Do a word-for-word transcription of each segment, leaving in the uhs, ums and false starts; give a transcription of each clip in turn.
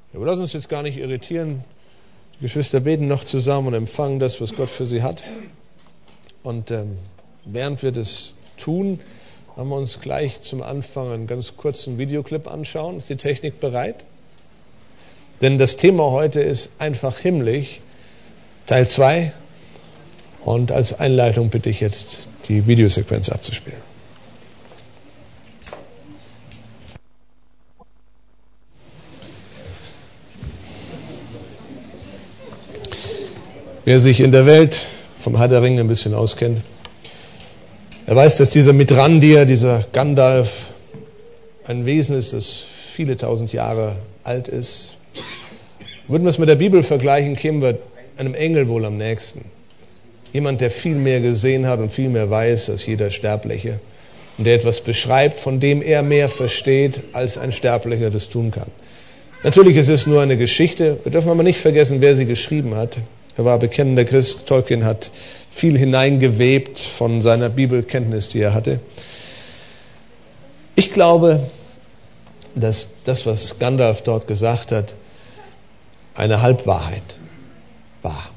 Ja, aber lass uns jetzt gar nicht irritieren. Die Geschwister beten noch zusammen und empfangen das, was Gott für sie hat. Und ähm, während wir das tun, haben wir uns gleich zum Anfang einen ganz kurzen Videoclip anschauen. Ist die Technik bereit? Denn das Thema heute ist einfach himmlisch, Teil zwei. Und als Einleitung bitte ich jetzt, die Videosequenz abzuspielen. Wer sich in der Welt vom Herr der Ringe ein bisschen auskennt, er weiß, dass dieser Mithrandir, dieser Gandalf, ein Wesen ist, das viele tausend Jahre alt ist. Würden wir es mit der Bibel vergleichen, kämen wir einem Engel wohl am nächsten. Jemand, der viel mehr gesehen hat und viel mehr weiß als jeder Sterbliche und der etwas beschreibt, von dem er mehr versteht, als ein Sterblicher das tun kann. Natürlich ist es nur eine Geschichte. Wir dürfen aber nicht vergessen, wer sie geschrieben hat. Er war bekennender Christ. Tolkien hat viel hineingewebt von seiner Bibelkenntnis, die er hatte. Ich glaube, dass das, was Gandalf dort gesagt hat, eine Halbwahrheit war.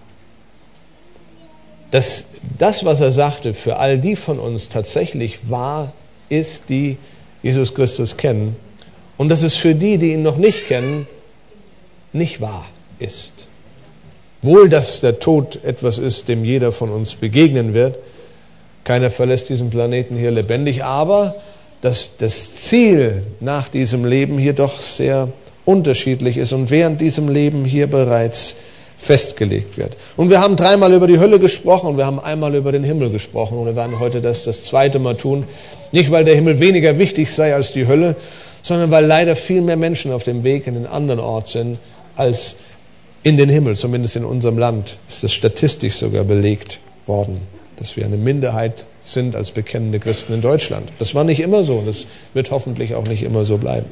Dass das, was er sagte, für all die von uns tatsächlich wahr ist, die Jesus Christus kennen. Und dass es für die, die ihn noch nicht kennen, nicht wahr ist. Wohl, dass der Tod etwas ist, dem jeder von uns begegnen wird. Keiner verlässt diesen Planeten hier lebendig, aber dass das Ziel nach diesem Leben hier doch sehr unterschiedlich ist und während diesem Leben hier bereits festgelegt wird. Und wir haben dreimal über die Hölle gesprochen und wir haben einmal über den Himmel gesprochen und wir werden heute das das zweite Mal tun. Nicht, weil der Himmel weniger wichtig sei als die Hölle, sondern weil leider viel mehr Menschen auf dem Weg in den anderen Ort sind als in den Himmel. Zumindest in unserem Land ist das statistisch sogar belegt worden, dass wir eine Minderheit sind als bekennende Christen in Deutschland. Das war nicht immer so und das wird hoffentlich auch nicht immer so bleiben.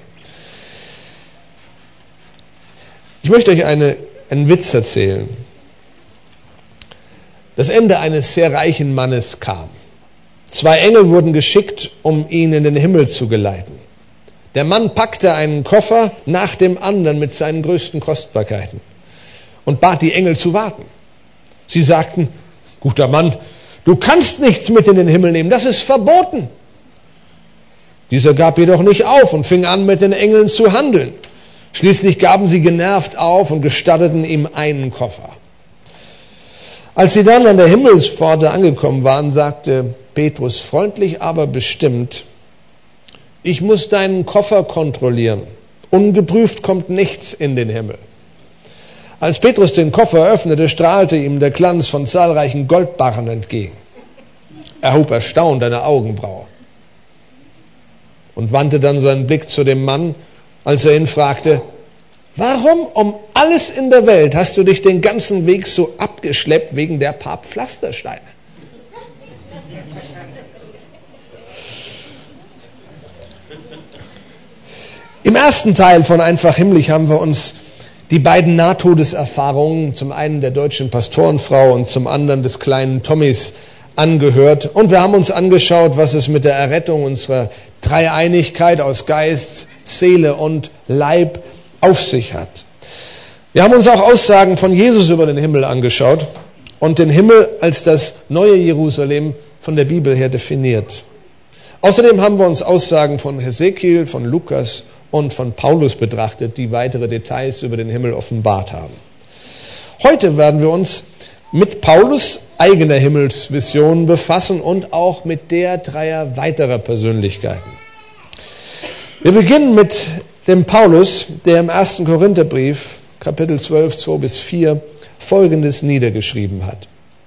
Ich möchte euch eine, einen Witz erzählen. Das Ende eines sehr reichen Mannes kam. Zwei Engel wurden geschickt, um ihn in den Himmel zu geleiten. Der Mann packte einen Koffer nach dem anderen mit seinen größten Kostbarkeiten und bat die Engel zu warten. Sie sagten: Guter Mann, du kannst nichts mit in den Himmel nehmen, das ist verboten. Dieser gab jedoch nicht auf und fing an, mit den Engeln zu handeln. Schließlich gaben sie genervt auf und gestatteten ihm einen Koffer. Als sie dann an der Himmelspforte angekommen waren, sagte Petrus freundlich, aber bestimmt: Ich muss deinen Koffer kontrollieren. Ungeprüft kommt nichts in den Himmel. Als Petrus den Koffer öffnete, strahlte ihm der Glanz von zahlreichen Goldbarren entgegen. Er hob erstaunt eine Augenbraue und wandte dann seinen Blick zu dem Mann, als er ihn fragte: Warum um alles in der Welt hast du dich den ganzen Weg so abgeschleppt wegen der paar Pflastersteine? Im ersten Teil von Einfach himmlisch haben wir uns die beiden Nahtodeserfahrungen, zum einen der deutschen Pastorenfrau und zum anderen des kleinen Tommys, angehört. Und wir haben uns angeschaut, was es mit der Errettung unserer Dreieinigkeit aus Geist, Seele und Leib auf sich hat. Wir haben uns auch Aussagen von Jesus über den Himmel angeschaut und den Himmel als das neue Jerusalem von der Bibel her definiert. Außerdem haben wir uns Aussagen von Hesekiel, von Lukas und von Paulus betrachtet, die weitere Details über den Himmel offenbart haben. Heute werden wir uns mit Paulus eigener Himmelsvision befassen und auch mit der dreier weiterer Persönlichkeiten. Wir beginnen mit dem Paulus, der im ersten Korintherbrief, Kapitel zwölf, zwei bis vier, Folgendes niedergeschrieben hat.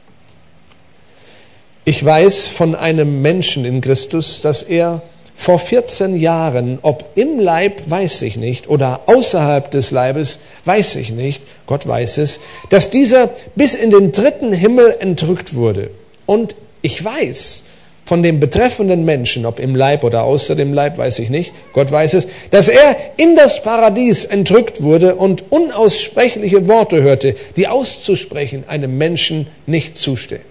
Ich weiß von einem Menschen in Christus, dass er vor vierzehn Jahren, ob im Leib, weiß ich nicht, oder außerhalb des Leibes, weiß ich nicht, Gott weiß es, dass dieser bis in den dritten Himmel entrückt wurde. Und ich weiß von dem betreffenden Menschen, ob im Leib oder außer dem Leib, weiß ich nicht, Gott weiß es, dass er in das Paradies entrückt wurde und unaussprechliche Worte hörte, die auszusprechen einem Menschen nicht zustehen.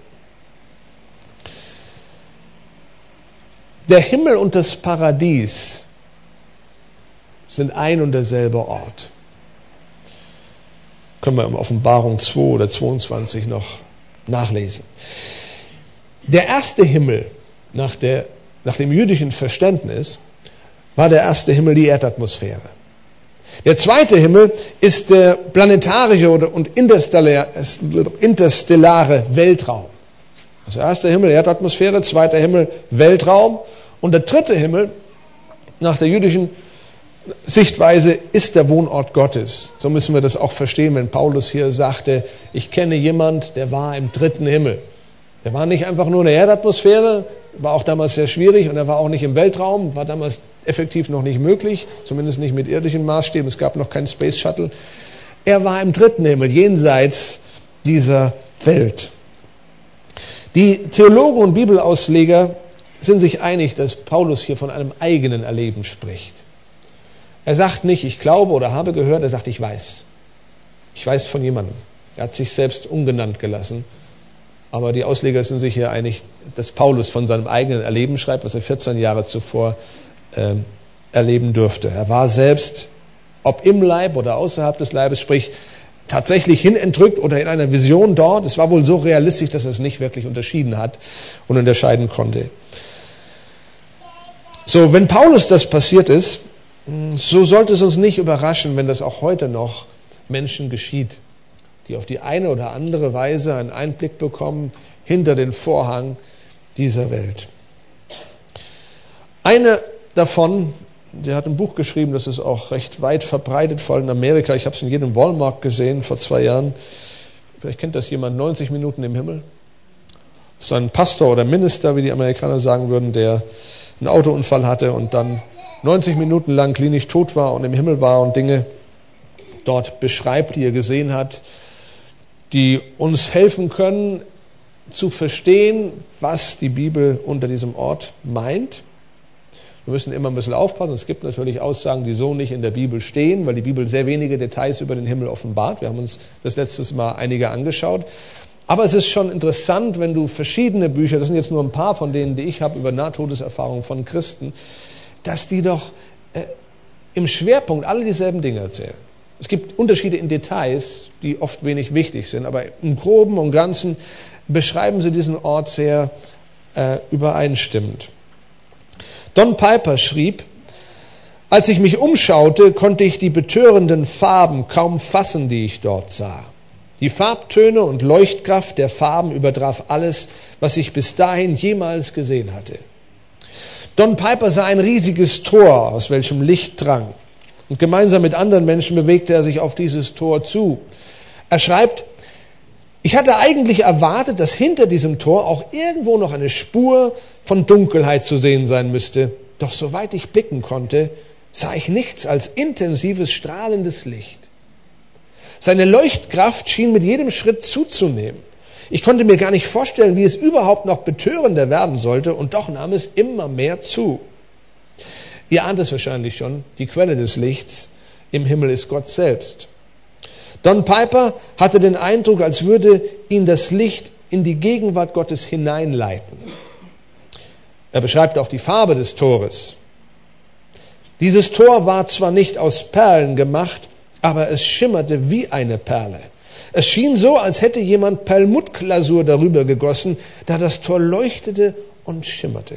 Der Himmel und das Paradies sind ein und derselbe Ort. Können wir in Offenbarung zwei oder zweiundzwanzig noch nachlesen. Der erste Himmel nach, der, nach dem jüdischen Verständnis war der erste Himmel die Erdatmosphäre. Der zweite Himmel ist der planetarische und interstellare Weltraum. Also erster Himmel Erdatmosphäre, zweiter Himmel Weltraum und der dritte Himmel nach der jüdischen Sichtweise ist der Wohnort Gottes. So müssen wir das auch verstehen, wenn Paulus hier sagte, ich kenne jemand, der war im dritten Himmel. Der war nicht einfach nur in der Erdatmosphäre, war auch damals sehr schwierig und er war auch nicht im Weltraum, war damals effektiv noch nicht möglich, zumindest nicht mit irdischen Maßstäben, es gab noch keinen Space Shuttle. Er war im dritten Himmel, jenseits dieser Welt. Die Theologen und Bibelausleger sind sich einig, dass Paulus hier von einem eigenen Erleben spricht. Er sagt nicht, ich glaube oder habe gehört, er sagt, ich weiß. Ich weiß von jemandem. Er hat sich selbst ungenannt gelassen. Aber die Ausleger sind sich hier einig, dass Paulus von seinem eigenen Erleben schreibt, was er vierzehn Jahre zuvor äh, erleben durfte. Er war selbst, ob im Leib oder außerhalb des Leibes, sprich tatsächlich hinentrückt oder in einer Vision dort. Es war wohl so realistisch, dass er es nicht wirklich unterschieden hat und unterscheiden konnte. So, wenn Paulus das passiert ist, so sollte es uns nicht überraschen, wenn das auch heute noch Menschen geschieht, die auf die eine oder andere Weise einen Einblick bekommen hinter den Vorhang dieser Welt. Eine davon, der hat ein Buch geschrieben, das ist auch recht weit verbreitet, vor allem in Amerika. Ich habe es in jedem Walmart gesehen vor zwei Jahren. Vielleicht kennt das jemand, neunzig Minuten im Himmel. Das ist ein Pastor oder Minister, wie die Amerikaner sagen würden, der einen Autounfall hatte und dann neunzig Minuten lang klinisch tot war und im Himmel war und Dinge dort beschreibt, die er gesehen hat, die uns helfen können, zu verstehen, was die Bibel unter diesem Ort meint. Wir müssen immer ein bisschen aufpassen. Es gibt natürlich Aussagen, die so nicht in der Bibel stehen, weil die Bibel sehr wenige Details über den Himmel offenbart. Wir haben uns das letztes Mal einige angeschaut. Aber es ist schon interessant, wenn du verschiedene Bücher, das sind jetzt nur ein paar von denen, die ich habe, über Nahtodeserfahrungen von Christen, dass die doch äh, im Schwerpunkt alle dieselben Dinge erzählen. Es gibt Unterschiede in Details, die oft wenig wichtig sind, aber im Groben und Ganzen beschreiben sie diesen Ort sehr äh, übereinstimmend. Don Piper schrieb, als ich mich umschaute, konnte ich die betörenden Farben kaum fassen, die ich dort sah. Die Farbtöne und Leuchtkraft der Farben übertraf alles, was ich bis dahin jemals gesehen hatte. Don Piper sah ein riesiges Tor, aus welchem Licht drang. Und gemeinsam mit anderen Menschen bewegte er sich auf dieses Tor zu. Er schreibt, ich hatte eigentlich erwartet, dass hinter diesem Tor auch irgendwo noch eine Spur von Dunkelheit zu sehen sein müsste. Doch soweit ich blicken konnte, sah ich nichts als intensives, strahlendes Licht. Seine Leuchtkraft schien mit jedem Schritt zuzunehmen. Ich konnte mir gar nicht vorstellen, wie es überhaupt noch betörender werden sollte, und doch nahm es immer mehr zu. Ihr ahnt es wahrscheinlich schon, die Quelle des Lichts im Himmel ist Gott selbst. Don Piper hatte den Eindruck, als würde ihn das Licht in die Gegenwart Gottes hineinleiten. Er beschreibt auch die Farbe des Tores. Dieses Tor war zwar nicht aus Perlen gemacht, aber es schimmerte wie eine Perle. Es schien so, als hätte jemand Perlmuttglasur darüber gegossen, da das Tor leuchtete und schimmerte.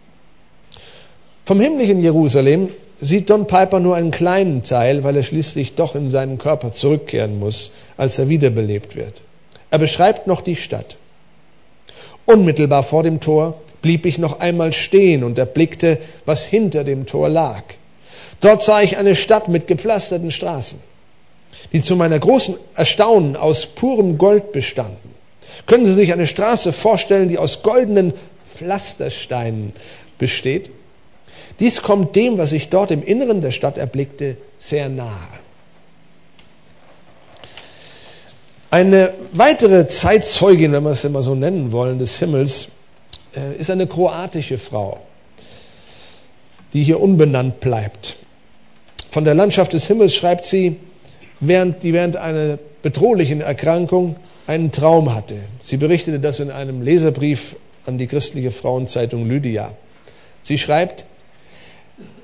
Vom himmlischen Jerusalem sieht Don Piper nur einen kleinen Teil, weil er schließlich doch in seinen Körper zurückkehren muss, als er wiederbelebt wird. Er beschreibt noch die Stadt. Unmittelbar vor dem Tor blieb ich noch einmal stehen und erblickte, was hinter dem Tor lag. Dort sah ich eine Stadt mit gepflasterten Straßen, die zu meiner großen Erstaunen aus purem Gold bestanden. Können Sie sich eine Straße vorstellen, die aus goldenen Pflastersteinen besteht? Dies kommt dem, was ich dort im Inneren der Stadt erblickte, sehr nahe. Eine weitere Zeitzeugin, wenn wir es immer so nennen wollen, des Himmels, ist eine kroatische Frau, die hier unbenannt bleibt. Von der Landschaft des Himmels schreibt sie, während die während einer bedrohlichen Erkrankung einen Traum hatte. Sie berichtete das in einem Leserbrief an die christliche Frauenzeitung Lydia. Sie schreibt,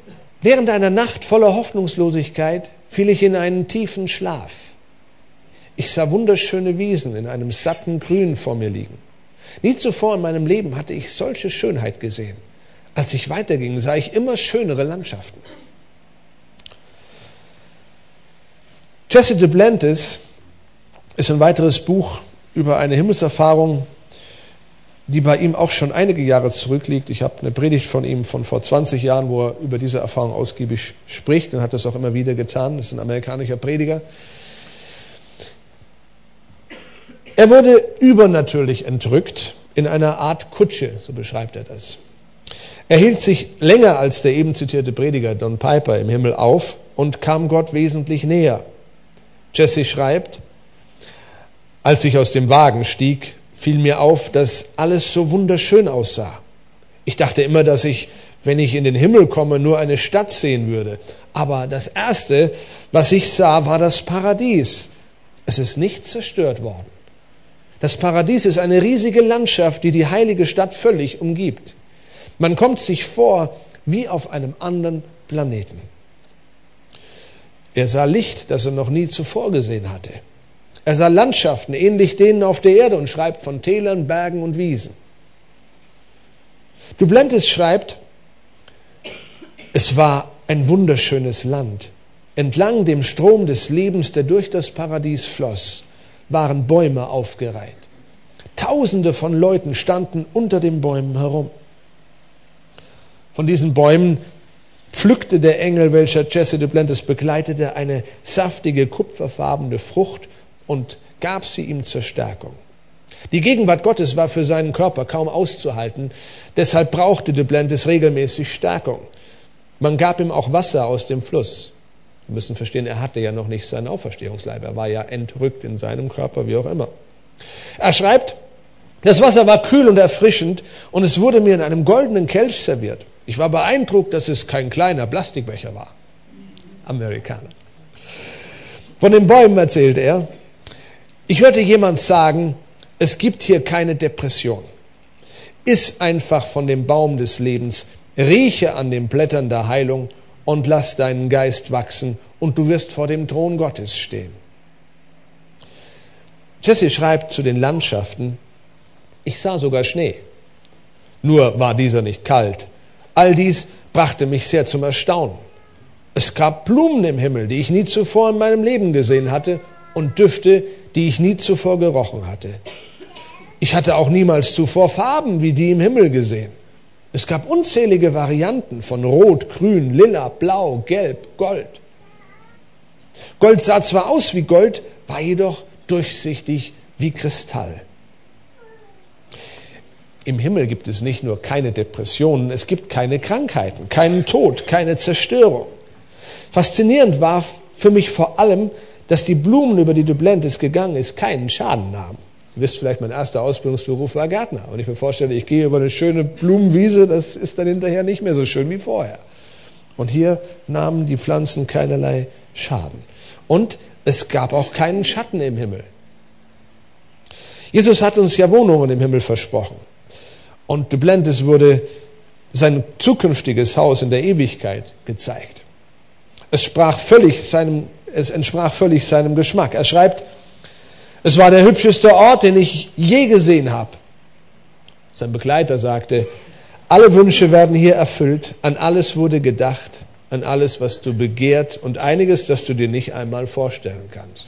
während einer Nacht voller Hoffnungslosigkeit fiel ich in einen tiefen Schlaf. Ich sah wunderschöne Wiesen in einem satten Grün vor mir liegen. Nie zuvor in meinem Leben hatte ich solche Schönheit gesehen. Als ich weiterging, sah ich immer schönere Landschaften. Jesse Duplantis ist ein weiteres Buch über eine Himmelserfahrung, die bei ihm auch schon einige Jahre zurückliegt. Ich habe eine Predigt von ihm von vor zwanzig Jahren, wo er über diese Erfahrung ausgiebig spricht und hat das auch immer wieder getan. Das ist ein amerikanischer Prediger. Er wurde übernatürlich entrückt in einer Art Kutsche, so beschreibt er das. Er hielt sich länger als der eben zitierte Prediger Don Piper im Himmel auf und kam Gott wesentlich näher. Jesse schreibt, als ich aus dem Wagen stieg, fiel mir auf, dass alles so wunderschön aussah. Ich dachte immer, dass ich, wenn ich in den Himmel komme, nur eine Stadt sehen würde. Aber das Erste, was ich sah, war das Paradies. Es ist nicht zerstört worden. Das Paradies ist eine riesige Landschaft, die die heilige Stadt völlig umgibt. Man kommt sich vor wie auf einem anderen Planeten. Er sah Licht, das er noch nie zuvor gesehen hatte. Er sah Landschaften, ähnlich denen auf der Erde, und schreibt von Tälern, Bergen und Wiesen. Duplantis schreibt, es war ein wunderschönes Land. Entlang dem Strom des Lebens, der durch das Paradies floss, waren Bäume aufgereiht. Tausende von Leuten standen unter den Bäumen herum. Von diesen Bäumen pflückte der Engel, welcher Jesse Duplantis begleitete, eine saftige, kupferfarbene Frucht und gab sie ihm zur Stärkung. Die Gegenwart Gottes war für seinen Körper kaum auszuhalten, deshalb brauchte Duplantis regelmäßig Stärkung. Man gab ihm auch Wasser aus dem Fluss. Wir müssen verstehen, er hatte ja noch nicht seinen Auferstehungsleib, er war ja entrückt in seinem Körper, wie auch immer. Er schreibt, das Wasser war kühl und erfrischend und es wurde mir in einem goldenen Kelch serviert. Ich war beeindruckt, dass es kein kleiner Plastikbecher war. Amerikaner. Von den Bäumen erzählt er, ich hörte jemand sagen, es gibt hier keine Depression. Iss einfach von dem Baum des Lebens, rieche an den Blättern der Heilung und lass deinen Geist wachsen und du wirst vor dem Thron Gottes stehen. Jesse schreibt zu den Landschaften, ich sah sogar Schnee. Nur war dieser nicht kalt. All dies brachte mich sehr zum Erstaunen. Es gab Blumen im Himmel, die ich nie zuvor in meinem Leben gesehen hatte, und Düfte, die ich nie zuvor gerochen hatte. Ich hatte auch niemals zuvor Farben wie die im Himmel gesehen. Es gab unzählige Varianten von Rot, Grün, Lila, Blau, Gelb, Gold. Gold sah zwar aus wie Gold, war jedoch durchsichtig wie Kristall. Im Himmel gibt es nicht nur keine Depressionen, es gibt keine Krankheiten, keinen Tod, keine Zerstörung. Faszinierend war für mich vor allem, dass die Blumen, über die Duplantis gegangen ist, keinen Schaden nahmen. Ihr wisst vielleicht, mein erster Ausbildungsberuf war Gärtner. Und ich mir vorstelle, ich gehe über eine schöne Blumenwiese, das ist dann hinterher nicht mehr so schön wie vorher. Und hier nahmen die Pflanzen keinerlei Schaden. Und es gab auch keinen Schatten im Himmel. Jesus hat uns ja Wohnungen im Himmel versprochen. Und Duplantis wurde sein zukünftiges Haus in der Ewigkeit gezeigt. Es sprach völlig seinem, es entsprach völlig seinem Geschmack. Er schreibt, es war der hübscheste Ort, den ich je gesehen habe. Sein Begleiter sagte, alle Wünsche werden hier erfüllt, an alles wurde gedacht, an alles, was du begehrt und einiges, das du dir nicht einmal vorstellen kannst.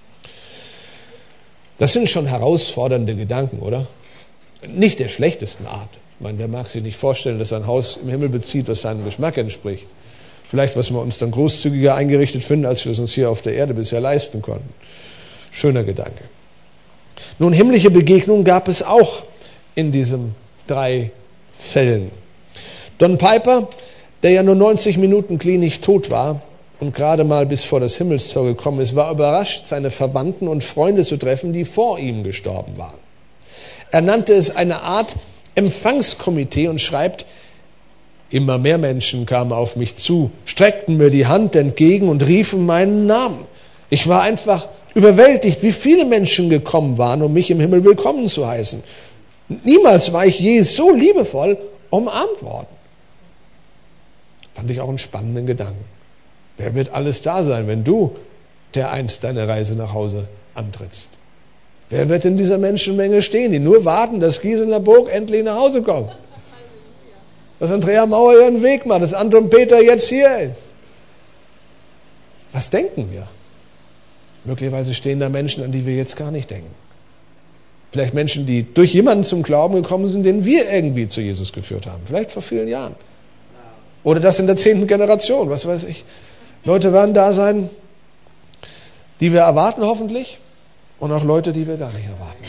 Das sind schon herausfordernde Gedanken, oder? Nicht der schlechtesten Art. Ich meine, wer mag sich nicht vorstellen, dass er ein Haus im Himmel bezieht, was seinem Geschmack entspricht. Vielleicht, was wir uns dann großzügiger eingerichtet finden, als wir es uns hier auf der Erde bisher leisten konnten. Schöner Gedanke. Nun, himmlische Begegnungen gab es auch in diesen drei Fällen. Don Piper, der ja nur neunzig Minuten klinisch tot war und gerade mal bis vor das Himmelstor gekommen ist, war überrascht, seine Verwandten und Freunde zu treffen, die vor ihm gestorben waren. Er nannte es eine Art Empfangskomitee und schreibt, immer mehr Menschen kamen auf mich zu, streckten mir die Hand entgegen und riefen meinen Namen. Ich war einfach überwältigt, wie viele Menschen gekommen waren, um mich im Himmel willkommen zu heißen. Niemals war ich je so liebevoll umarmt worden. Fand ich auch einen spannenden Gedanken. Wer wird alles da sein, wenn du der einst deine Reise nach Hause antrittst. Wer wird in dieser Menschenmenge stehen, die nur warten, dass Gisela Burg endlich nach Hause kommt? Dass Andrea Mauer ihren Weg macht, dass Anton Peter jetzt hier ist. Was denken wir? Möglicherweise stehen da Menschen, an die wir jetzt gar nicht denken. Vielleicht Menschen, die durch jemanden zum Glauben gekommen sind, den wir irgendwie zu Jesus geführt haben. Vielleicht vor vielen Jahren. Oder das in der zehnten Generation, was weiß ich. Leute werden da sein, die wir erwarten hoffentlich, und auch Leute, die wir gar nicht erwarten.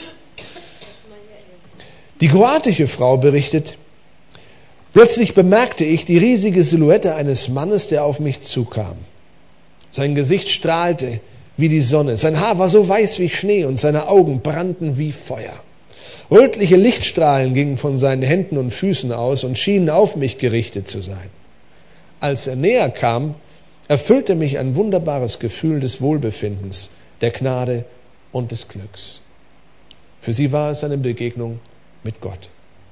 Die kroatische Frau berichtet, plötzlich bemerkte ich die riesige Silhouette eines Mannes, der auf mich zukam. Sein Gesicht strahlte wie die Sonne, sein Haar war so weiß wie Schnee und seine Augen brannten wie Feuer. Rötliche Lichtstrahlen gingen von seinen Händen und Füßen aus und schienen auf mich gerichtet zu sein. Als er näher kam, erfüllte mich ein wunderbares Gefühl des Wohlbefindens, der Gnade und des Glücks. Für sie war es eine Begegnung mit Gott.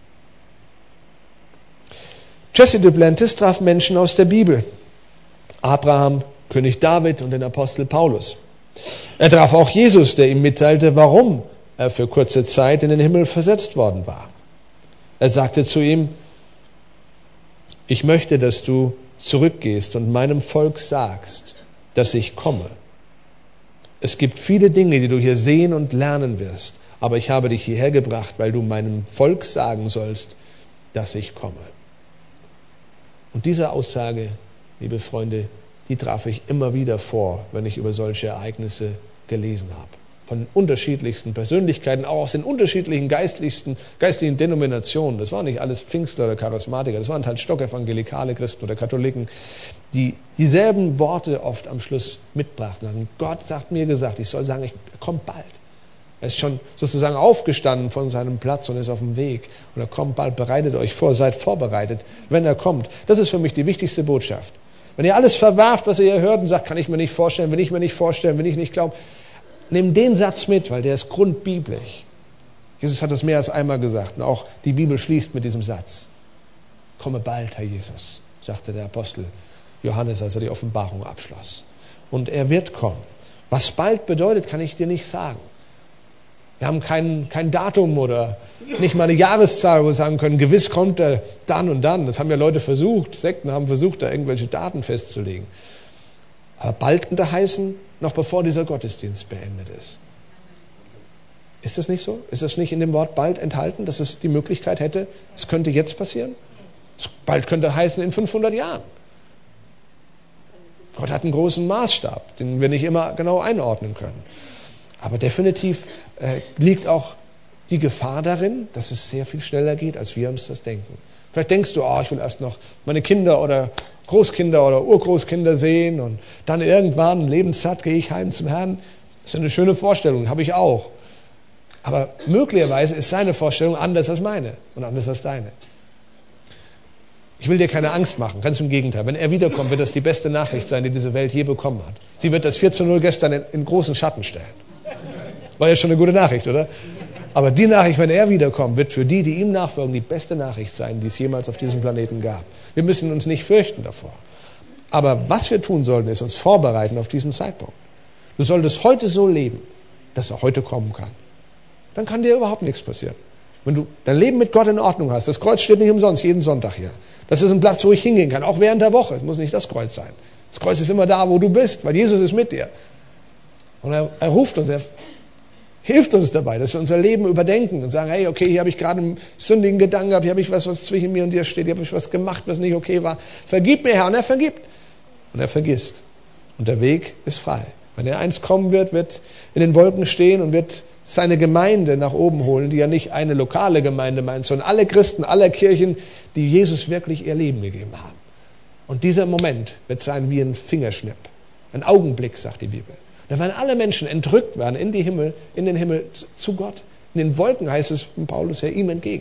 Jesse Duplantis traf Menschen aus der Bibel. Abraham, König David und den Apostel Paulus. Er traf auch Jesus, der ihm mitteilte, warum er für kurze Zeit in den Himmel versetzt worden war. Er sagte zu ihm, ich möchte, dass du zurückgehst und meinem Volk sagst, dass ich komme. Es gibt viele Dinge, die du hier sehen und lernen wirst, aber ich habe dich hierher gebracht, weil du meinem Volk sagen sollst, dass ich komme. Und diese Aussage, liebe Freunde, die traf ich immer wieder vor, wenn ich über solche Ereignisse gelesen habe. Von unterschiedlichsten Persönlichkeiten, auch aus den unterschiedlichen geistlichsten, geistlichen Denominationen. Das waren nicht alles Pfingstler oder Charismatiker, das waren halt stockevangelikale Christen oder Katholiken, die dieselben Worte oft am Schluss mitbrachten. Und Gott sagt mir gesagt, ich soll sagen, ich, er kommt bald. Er ist schon sozusagen aufgestanden von seinem Platz und ist auf dem Weg. Und er kommt bald, bereitet euch vor, seid vorbereitet, wenn er kommt. Das ist für mich die wichtigste Botschaft. Wenn ihr alles verwerft, was ihr hier hört und sagt, kann ich mir nicht vorstellen, will ich mir nicht vorstellen, will ich nicht glauben, nehmt den Satz mit, weil der ist grundbiblisch. Jesus hat das mehr als einmal gesagt und auch die Bibel schließt mit diesem Satz. Komme bald, Herr Jesus, sagte der Apostel Johannes, als er die Offenbarung abschloss. Und er wird kommen. Was bald bedeutet, kann ich dir nicht sagen. Wir haben kein, kein Datum oder nicht mal eine Jahreszahl, wo wir sagen können, gewiss kommt er dann und dann. Das haben ja Leute versucht, Sekten haben versucht, da irgendwelche Daten festzulegen. Aber bald könnte heißen, noch bevor dieser Gottesdienst beendet ist. Ist das nicht so? Ist das nicht in dem Wort bald enthalten, dass es die Möglichkeit hätte, es könnte jetzt passieren? Bald könnte heißen in fünfhundert Jahren. Gott hat einen großen Maßstab, den wir nicht immer genau einordnen können. Aber definitiv äh, liegt auch die Gefahr darin, dass es sehr viel schneller geht, als wir uns das denken. Vielleicht denkst du, oh, ich will erst noch meine Kinder oder Großkinder oder Urgroßkinder sehen und dann irgendwann, lebenssatt, gehe ich heim zum Herrn. Das ist eine schöne Vorstellung, habe ich auch. Aber möglicherweise ist seine Vorstellung anders als meine und anders als deine. Ich will dir keine Angst machen, ganz im Gegenteil. Wenn er wiederkommt, wird das die beste Nachricht sein, die diese Welt je bekommen hat. Sie wird das vier zu null gestern in, in großen Schatten stellen. War ja schon eine gute Nachricht, oder? Aber die Nachricht, wenn er wiederkommt, wird für die, die ihm nachfolgen, die beste Nachricht sein, die es jemals auf diesem Planeten gab. Wir müssen uns nicht fürchten davor. Aber was wir tun sollten, ist uns vorbereiten auf diesen Zeitpunkt. Du solltest heute so leben, dass er heute kommen kann. Dann kann dir überhaupt nichts passieren. Wenn du dein Leben mit Gott in Ordnung hast, das Kreuz steht nicht umsonst jeden Sonntag hier. Das ist ein Platz, wo ich hingehen kann, auch während der Woche. Es muss nicht das Kreuz sein. Das Kreuz ist immer da, wo du bist, weil Jesus ist mit dir. Und er, er ruft uns, er hilft uns dabei, dass wir unser Leben überdenken und sagen, hey, okay, hier habe ich gerade einen sündigen Gedanken gehabt, hier habe ich was, was zwischen mir und dir steht, hier habe ich was gemacht, was nicht okay war. Vergib mir, Herr, und er vergibt. Und er vergisst. Und der Weg ist frei. Wenn er einst kommen wird, wird in den Wolken stehen und wird seine Gemeinde nach oben holen, die ja nicht eine lokale Gemeinde meint, sondern alle Christen, alle Kirchen, die Jesus wirklich ihr Leben gegeben haben. Und dieser Moment wird sein wie ein Fingerschnipp. Ein Augenblick, sagt die Bibel. Da werden alle Menschen entrückt werden in die Himmel, in den Himmel zu Gott. In den Wolken heißt es von Paulus her ihm entgegen.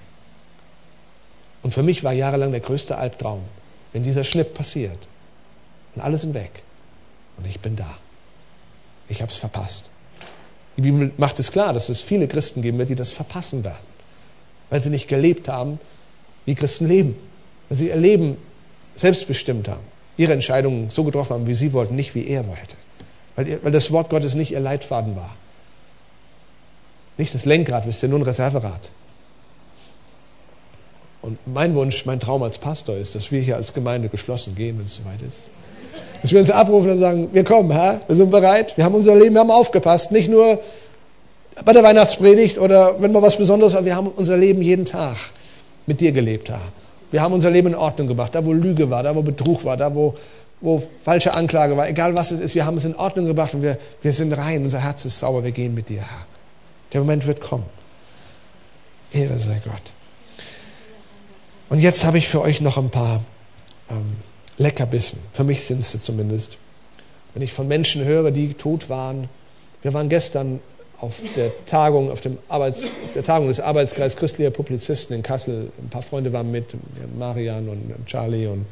Und für mich war jahrelang der größte Albtraum, wenn dieser Schnipp passiert und alle sind weg und ich bin da. Ich habe es verpasst. Die Bibel macht es klar, dass es viele Christen geben wird, die das verpassen werden, weil sie nicht gelebt haben, wie Christen leben, weil sie ihr Leben selbstbestimmt haben, ihre Entscheidungen so getroffen haben, wie sie wollten, nicht wie er wollte. weil, weil das Wort Gottes nicht ihr Leitfaden war. Nicht das Lenkrad, wisst ihr, nur ein Reserverad. Und mein Wunsch, mein Traum als Pastor ist, dass wir hier als Gemeinde geschlossen gehen, wenn es soweit ist. Dass wir uns abrufen und sagen, wir kommen, Herr, wir sind bereit, wir haben unser Leben, wir haben aufgepasst. Nicht nur bei der Weihnachtspredigt oder wenn mal was Besonderes war, wir haben unser Leben jeden Tag mit dir gelebt, Herr. Wir haben unser Leben in Ordnung gebracht, da wo Lüge war, da wo Betrug war, da wo, wo falsche Anklage war, egal was es ist, wir haben es in Ordnung gebracht und wir, wir sind rein, unser Herz ist sauber, wir gehen mit dir, Herr. Der Moment wird kommen. Ehre sei Gott. Und jetzt habe ich für euch noch ein paar ähm, Leckerbissen. Für mich sind sie zumindest. Wenn ich von Menschen höre, die tot waren. Wir waren gestern auf der Tagung, auf dem Arbeits, der Tagung des Arbeitskreises christlicher Publizisten in Kassel. Ein paar Freunde waren mit, Marian und Charlie und,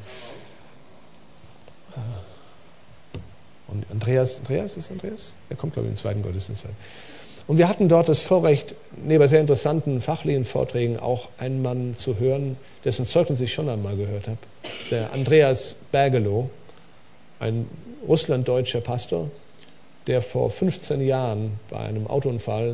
äh, und Andreas. Andreas ist Andreas? Der kommt, glaube ich, im zweiten Gottesdienst. Und wir hatten dort das Vorrecht, neben sehr interessanten fachlichen Vorträgen auch einen Mann zu hören, dessen Zeugnis ich schon einmal gehört habe. Der Andreas Bergelow, ein russlanddeutscher Pastor, der vor fünfzehn Jahren bei einem Autounfall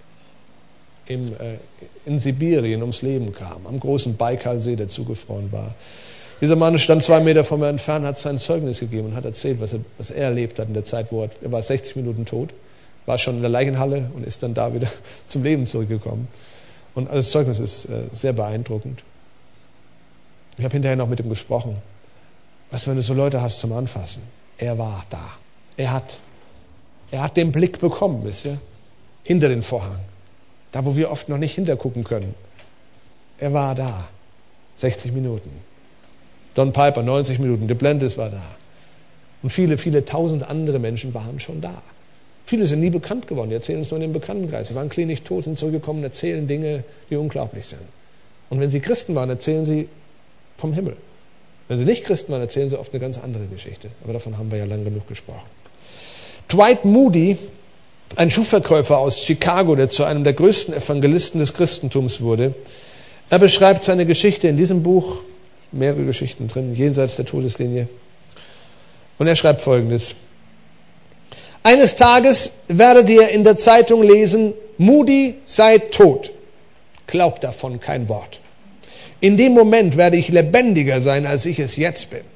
im, äh, in Sibirien ums Leben kam, am großen Baikalsee, der zugefroren war. Dieser Mann stand zwei Meter von mir entfernt, hat sein Zeugnis gegeben und hat erzählt, was er, was er erlebt hat in der Zeit, wo er, er war sechzig Minuten tot, war schon in der Leichenhalle und ist dann da wieder zum Leben zurückgekommen. Und das Zeugnis ist äh, sehr beeindruckend. Ich habe hinterher noch mit ihm gesprochen. Was, wenn du so Leute hast zum Anfassen? Er war da. Er hat, er hat den Blick bekommen, wisst ihr? Hinter den Vorhang. Da, wo wir oft noch nicht hintergucken können. Er war da. sechzig Minuten. Don Piper, neunzig Minuten. Duplantis war da. Und viele, viele tausend andere Menschen waren schon da. Viele sind nie bekannt geworden. Die erzählen uns nur in dem Bekanntenkreis. Sie waren klinisch tot, sind zurückgekommen und erzählen Dinge, die unglaublich sind. Und wenn sie Christen waren, erzählen sie vom Himmel. Wenn sie nicht Christen waren, erzählen sie oft eine ganz andere Geschichte. Aber davon haben wir ja lang genug gesprochen. Dwight Moody, ein Schuhverkäufer aus Chicago, der zu einem der größten Evangelisten des Christentums wurde, er beschreibt seine Geschichte in diesem Buch, mehrere Geschichten drin, jenseits der Todeslinie. Und er schreibt Folgendes. Eines Tages werdet ihr in der Zeitung lesen, Moody sei tot. Glaubt davon kein Wort. In dem Moment werde ich lebendiger sein, als ich es jetzt bin.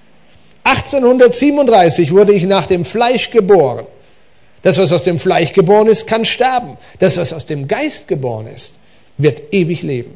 achtzehnhundertsiebenunddreißig wurde ich nach dem Fleisch geboren. Das, was aus dem Fleisch geboren ist, kann sterben. Das, was aus dem Geist geboren ist, wird ewig leben.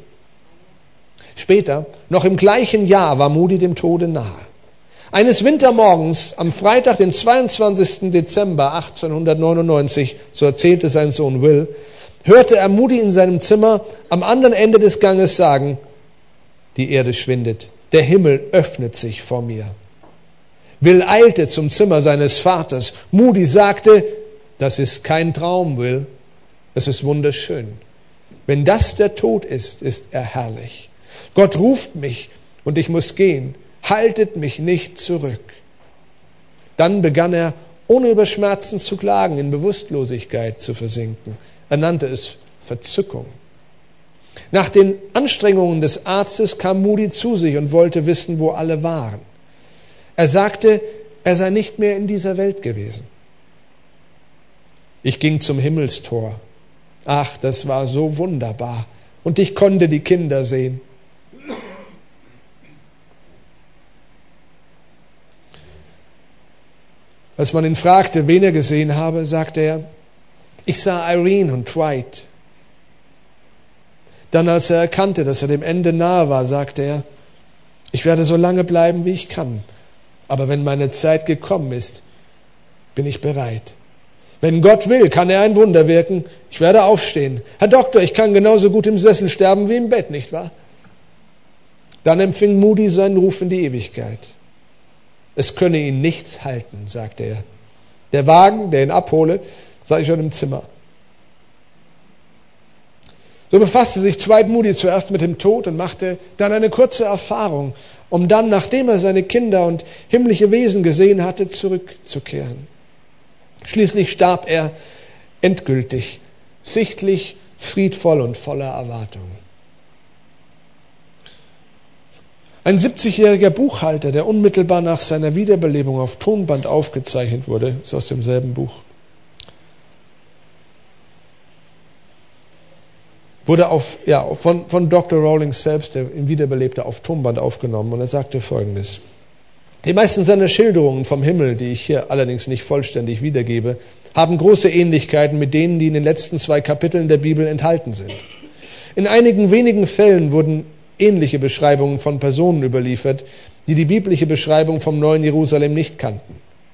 Später, noch im gleichen Jahr, war Moody dem Tode nahe. Eines Wintermorgens am Freitag, den zweiundzwanzigsten Dezember achtzehnhundertneunundneunzig, so erzählte sein Sohn Will, hörte er Moody in seinem Zimmer am anderen Ende des Ganges sagen, die Erde schwindet, der Himmel öffnet sich vor mir. Will eilte zum Zimmer seines Vaters. Moody sagte, das ist kein Traum, Will, es ist wunderschön. Wenn das der Tod ist, ist er herrlich. Gott ruft mich und ich muss gehen. Haltet mich nicht zurück. Dann begann er, ohne über Schmerzen zu klagen, in Bewusstlosigkeit zu versinken. Er nannte es Verzückung. Nach den Anstrengungen des Arztes kam Moody zu sich und wollte wissen, wo alle waren. Er sagte, er sei nicht mehr in dieser Welt gewesen. Ich ging zum Himmelstor. Ach, das war so wunderbar. Und ich konnte die Kinder sehen. Als man ihn fragte, wen er gesehen habe, sagte er, ich sah Irene und Dwight. Dann, als er erkannte, dass er dem Ende nahe war, sagte er, ich werde so lange bleiben, wie ich kann. Aber wenn meine Zeit gekommen ist, bin ich bereit. Wenn Gott will, kann er ein Wunder wirken. Ich werde aufstehen. Herr Doktor, ich kann genauso gut im Sessel sterben wie im Bett, nicht wahr? Dann empfing Moody seinen Ruf in die Ewigkeit. Es könne ihn nichts halten, sagte er. Der Wagen, der ihn abhole, sei schon im Zimmer. So befasste sich Dwight Moody zuerst mit dem Tod und machte dann eine kurze Erfahrung, um dann, nachdem er seine Kinder und himmlische Wesen gesehen hatte, zurückzukehren. Schließlich starb er endgültig, sichtlich, friedvoll und voller Erwartung. Ein siebzigjähriger Buchhalter, der unmittelbar nach seiner Wiederbelebung auf Tonband aufgezeichnet wurde, ist aus demselben Buch, wurde auf, ja, von, von Doktor Rawlings selbst, der ihn wiederbelebte, auf Tonband aufgenommen. Und er sagte Folgendes: Die meisten seiner Schilderungen vom Himmel, die ich hier allerdings nicht vollständig wiedergebe, haben große Ähnlichkeiten mit denen, die in den letzten zwei Kapiteln der Bibel enthalten sind. In einigen wenigen Fällen wurden ähnliche Beschreibungen von Personen überliefert, die die biblische Beschreibung vom neuen Jerusalem nicht kannten.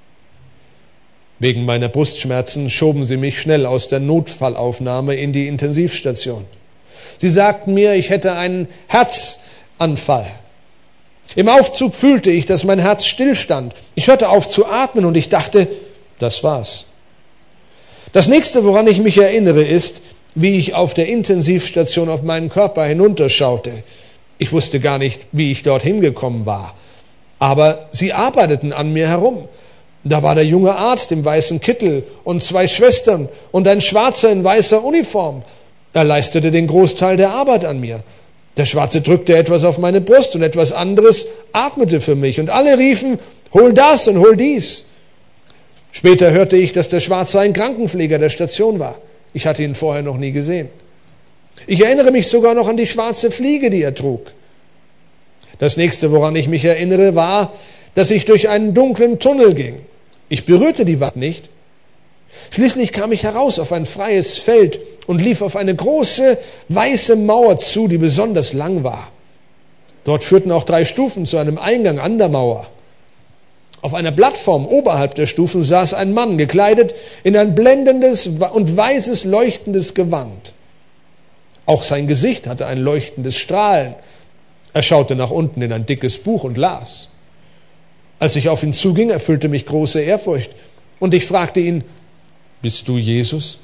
Wegen meiner Brustschmerzen schoben sie mich schnell aus der Notfallaufnahme in die Intensivstation. Sie sagten mir, ich hätte einen Herzanfall. Im Aufzug fühlte ich, dass mein Herz stillstand. Ich hörte auf zu atmen und ich dachte, das war's. Das nächste, woran ich mich erinnere, ist, wie ich auf der Intensivstation auf meinen Körper hinunterschaute. Ich wusste gar nicht, wie ich dorthin gekommen war. Aber sie arbeiteten an mir herum. Da war der junge Arzt im weißen Kittel und zwei Schwestern und ein Schwarzer in weißer Uniform. Er leistete den Großteil der Arbeit an mir. Der Schwarze drückte etwas auf meine Brust und etwas anderes atmete für mich. Und alle riefen, hol das und hol dies. Später hörte ich, dass der Schwarze ein Krankenpfleger der Station war. Ich hatte ihn vorher noch nie gesehen. Ich erinnere mich sogar noch an die schwarze Fliege, die er trug. Das nächste, woran ich mich erinnere, war, dass ich durch einen dunklen Tunnel ging. Ich berührte die Wand nicht. Schließlich kam ich heraus auf ein freies Feld und lief auf eine große, weiße Mauer zu, die besonders lang war. Dort führten auch drei Stufen zu einem Eingang an der Mauer. Auf einer Plattform oberhalb der Stufen saß ein Mann, gekleidet in ein blendendes und weißes, leuchtendes Gewand. Auch sein Gesicht hatte ein leuchtendes Strahlen. Er schaute nach unten in ein dickes Buch und las. Als ich auf ihn zuging, erfüllte mich große Ehrfurcht. Und ich fragte ihn, bist du Jesus?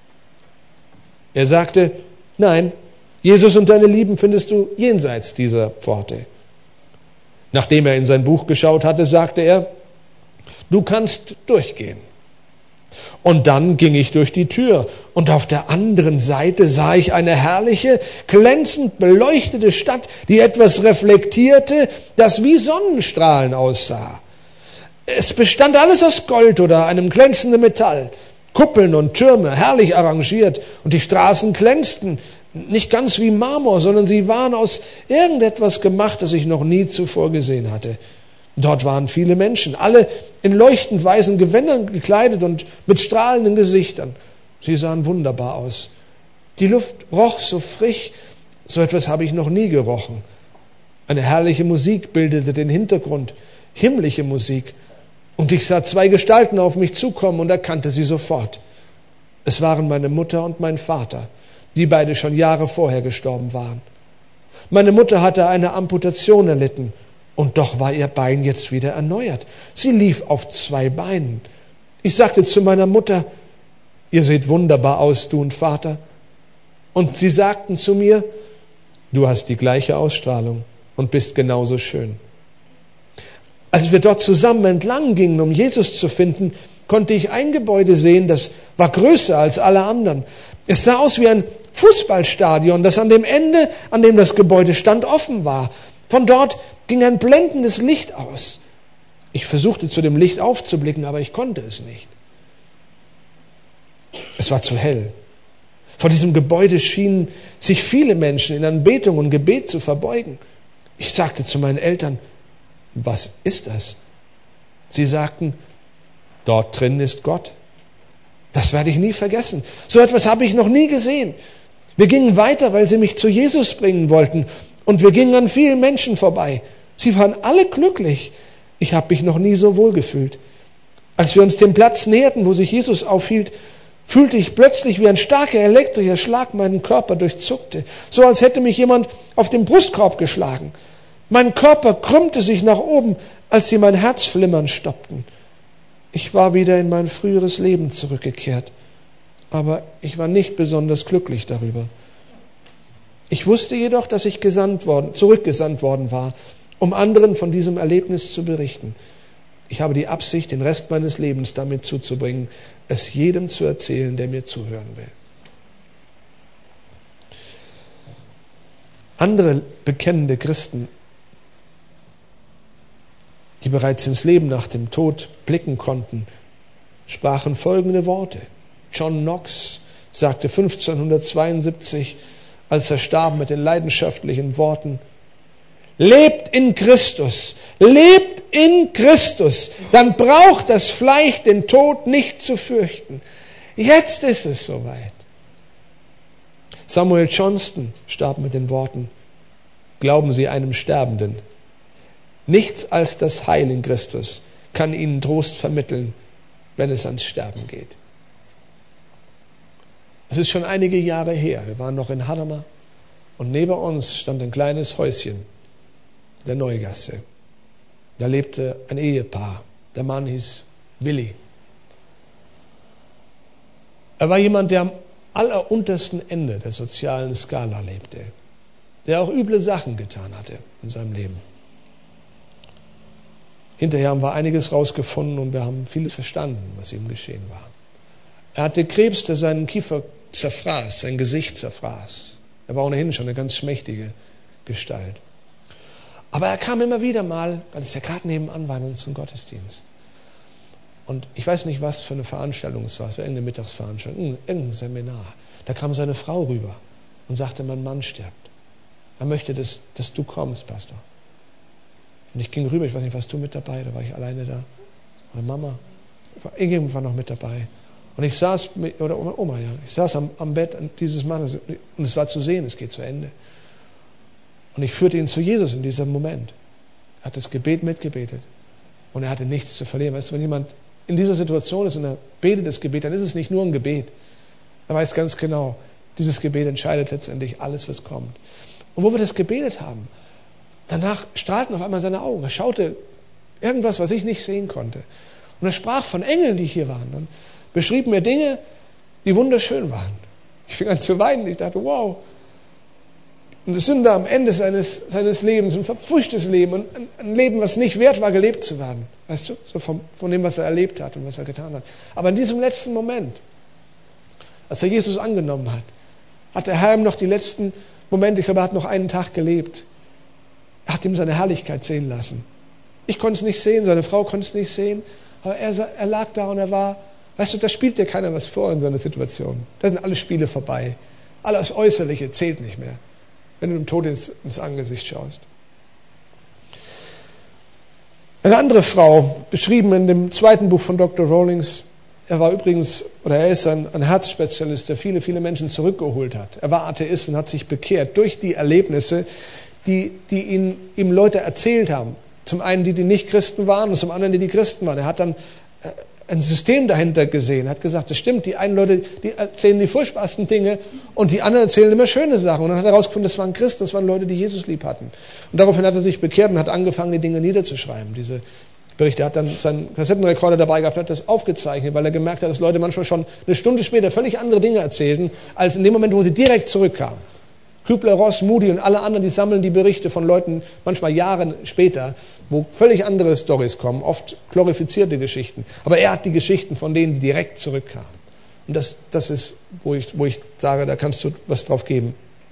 Er sagte, nein, Jesus und deine Lieben findest du jenseits dieser Pforte. Nachdem er in sein Buch geschaut hatte, sagte er, du kannst durchgehen. Und dann ging ich durch die Tür und auf der anderen Seite sah ich eine herrliche, glänzend beleuchtete Stadt, die etwas reflektierte, das wie Sonnenstrahlen aussah. Es bestand alles aus Gold oder einem glänzenden Metall, Kuppeln und Türme, herrlich arrangiert, und die Straßen glänzten, nicht ganz wie Marmor, sondern sie waren aus irgendetwas gemacht, das ich noch nie zuvor gesehen hatte. Dort waren viele Menschen, alle in leuchtend weißen Gewändern gekleidet und mit strahlenden Gesichtern. Sie sahen wunderbar aus. Die Luft roch so frisch, so etwas habe ich noch nie gerochen. Eine herrliche Musik bildete den Hintergrund, himmlische Musik. Und ich sah zwei Gestalten auf mich zukommen und erkannte sie sofort. Es waren meine Mutter und mein Vater, die beide schon Jahre vorher gestorben waren. Meine Mutter hatte eine Amputation erlitten. Und doch war ihr Bein jetzt wieder erneuert. Sie lief auf zwei Beinen. Ich sagte zu meiner Mutter, ihr seht wunderbar aus, du und Vater. Und sie sagten zu mir, du hast die gleiche Ausstrahlung und bist genauso schön. Als wir dort zusammen entlang gingen, um Jesus zu finden, konnte ich ein Gebäude sehen, das war größer als alle anderen. Es sah aus wie ein Fußballstadion, das an dem Ende, an dem das Gebäude stand, offen war. Von dort ging ein blendendes Licht aus. Ich versuchte zu dem Licht aufzublicken, aber ich konnte es nicht. Es war zu hell. Vor diesem Gebäude schienen sich viele Menschen in Anbetung und Gebet zu verbeugen. Ich sagte zu meinen Eltern, was ist das? Sie sagten, dort drin ist Gott. Das werde ich nie vergessen. So etwas habe ich noch nie gesehen. Wir gingen weiter, weil sie mich zu Jesus bringen wollten. Und wir gingen an vielen Menschen vorbei. Sie waren alle glücklich. Ich habe mich noch nie so wohl gefühlt. Als wir uns dem Platz näherten, wo sich Jesus aufhielt, fühlte ich plötzlich, wie ein starker elektrischer Schlag meinen Körper durchzuckte. So als hätte mich jemand auf den Brustkorb geschlagen. Mein Körper krümmte sich nach oben, als sie mein Herzflimmern stoppten. Ich war wieder in mein früheres Leben zurückgekehrt. Aber ich war nicht besonders glücklich darüber. Ich wusste jedoch, dass ich gesandt worden, zurückgesandt worden war, um anderen von diesem Erlebnis zu berichten. Ich habe die Absicht, den Rest meines Lebens damit zuzubringen, es jedem zu erzählen, der mir zuhören will. Andere bekennende Christen die bereits ins Leben nach dem Tod blicken konnten, sprachen folgende Worte. John Knox sagte fünfzehnhundertzweiundsiebzig, als er starb, mit den leidenschaftlichen Worten: Lebt in Christus, lebt in Christus, dann braucht das Fleisch den Tod nicht zu fürchten. Jetzt ist es soweit. Samuel Johnston starb mit den Worten: Glauben Sie einem Sterbenden, nichts als das Heil in Christus kann Ihnen Trost vermitteln, wenn es ans Sterben geht. Es ist schon einige Jahre her. Wir waren noch in Hadamar und neben uns stand ein kleines Häuschen, der Neugasse. Da lebte ein Ehepaar. Der Mann hieß Billy. Er war jemand, der am alleruntersten Ende der sozialen Skala lebte, der auch üble Sachen getan hatte in seinem Leben. Hinterher haben wir einiges rausgefunden und wir haben vieles verstanden, was ihm geschehen war. Er hatte Krebs, der seinen Kiefer zerfraß, sein Gesicht zerfraß. Er war ohnehin schon eine ganz schmächtige Gestalt. Aber er kam immer wieder mal, weil es ja gerade nebenan war, zum Gottesdienst. Und ich weiß nicht, was für eine Veranstaltung es war. Es war irgendeine Mittagsveranstaltung, irgendein Seminar. Da kam seine Frau rüber und sagte, mein Mann stirbt. Er möchte, dass, dass du kommst, Pastor. Und ich ging rüber, ich weiß nicht, warst du mit dabei? Da war ich alleine da. Oder Mama. Irgendjemand war noch mit dabei. Und ich saß, mit, oder Oma, ja. Ich saß am, am Bett dieses Mannes und es war zu sehen, es geht zu Ende. Und ich führte ihn zu Jesus in diesem Moment. Er hat das Gebet mitgebetet. Und er hatte nichts zu verlieren. Weißt du, wenn jemand in dieser Situation ist und er betet das Gebet, dann ist es nicht nur ein Gebet. Er weiß ganz genau, dieses Gebet entscheidet letztendlich alles, was kommt. Und wo wir das gebetet haben, danach strahlten auf einmal seine Augen. Er schaute irgendwas, was ich nicht sehen konnte. Und er sprach von Engeln, die hier waren. Und beschrieb mir Dinge, die wunderschön waren. Ich fing an zu weinen. Ich dachte, wow. Und der Sünder am Ende seines, seines Lebens, ein verpfuschtes Leben, und ein, ein Leben, was nicht wert war, gelebt zu werden. Weißt du, so von, von dem, was er erlebt hat und was er getan hat. Aber in diesem letzten Moment, als er Jesus angenommen hat, hat der Herr ihm noch die letzten Momente, ich glaube, er hat noch einen Tag gelebt. Er hat ihm seine Herrlichkeit sehen lassen. Ich konnte es nicht sehen, seine Frau konnte es nicht sehen, aber er, er lag da und er war, weißt du, da spielt dir keiner was vor in so einer Situation. Da sind alle Spiele vorbei. Alles Äußerliche zählt nicht mehr, wenn du dem Tod ins, ins Angesicht schaust. Eine andere Frau, beschrieben in dem zweiten Buch von Doktor Rawlings, er war übrigens, oder er ist ein, ein Herzspezialist, der viele, viele Menschen zurückgeholt hat. Er war Atheist und hat sich bekehrt durch die Erlebnisse, die, die ihn, ihm Leute erzählt haben. Zum einen die, die nicht Christen waren, und zum anderen die, die Christen waren. Er hat dann äh, ein System dahinter gesehen, hat gesagt, das stimmt, die einen Leute, die erzählen die furchtbarsten Dinge und die anderen erzählen immer schöne Sachen. Und dann hat er herausgefunden, das waren Christen, das waren Leute, die Jesus lieb hatten. Und daraufhin hat er sich bekehrt und hat angefangen, die Dinge niederzuschreiben, diese Berichte. Er hat dann seinen Kassettenrekorder dabei gehabt, hat das aufgezeichnet, weil er gemerkt hat, dass Leute manchmal schon eine Stunde später völlig andere Dinge erzählten, als in dem Moment, wo sie direkt zurückkamen. Kübler-Ross, Moody und alle anderen, die sammeln die Berichte von Leuten manchmal Jahre später, wo völlig andere Storys kommen, oft glorifizierte Geschichten. Aber er hat die Geschichten von denen, die direkt zurückkamen. Und das, das ist, wo ich, wo ich sage, da kannst du was drauf geben.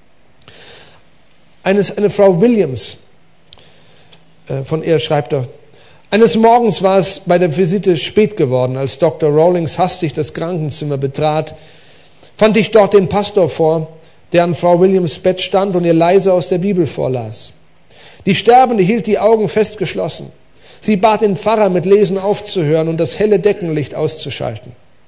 Eines, eine Frau Williams, äh, von ihr schreibt er, eines Morgens war es bei der Visite spät geworden, als Doktor Rawlings hastig das Krankenzimmer betrat, fand ich dort den Pastor vor, der an Frau Williams Bett stand und ihr leise aus der Bibel vorlas. Die Sterbende hielt die Augen fest geschlossen. Sie bat den Pfarrer, mit Lesen aufzuhören und das helle Deckenlicht auszuschalten.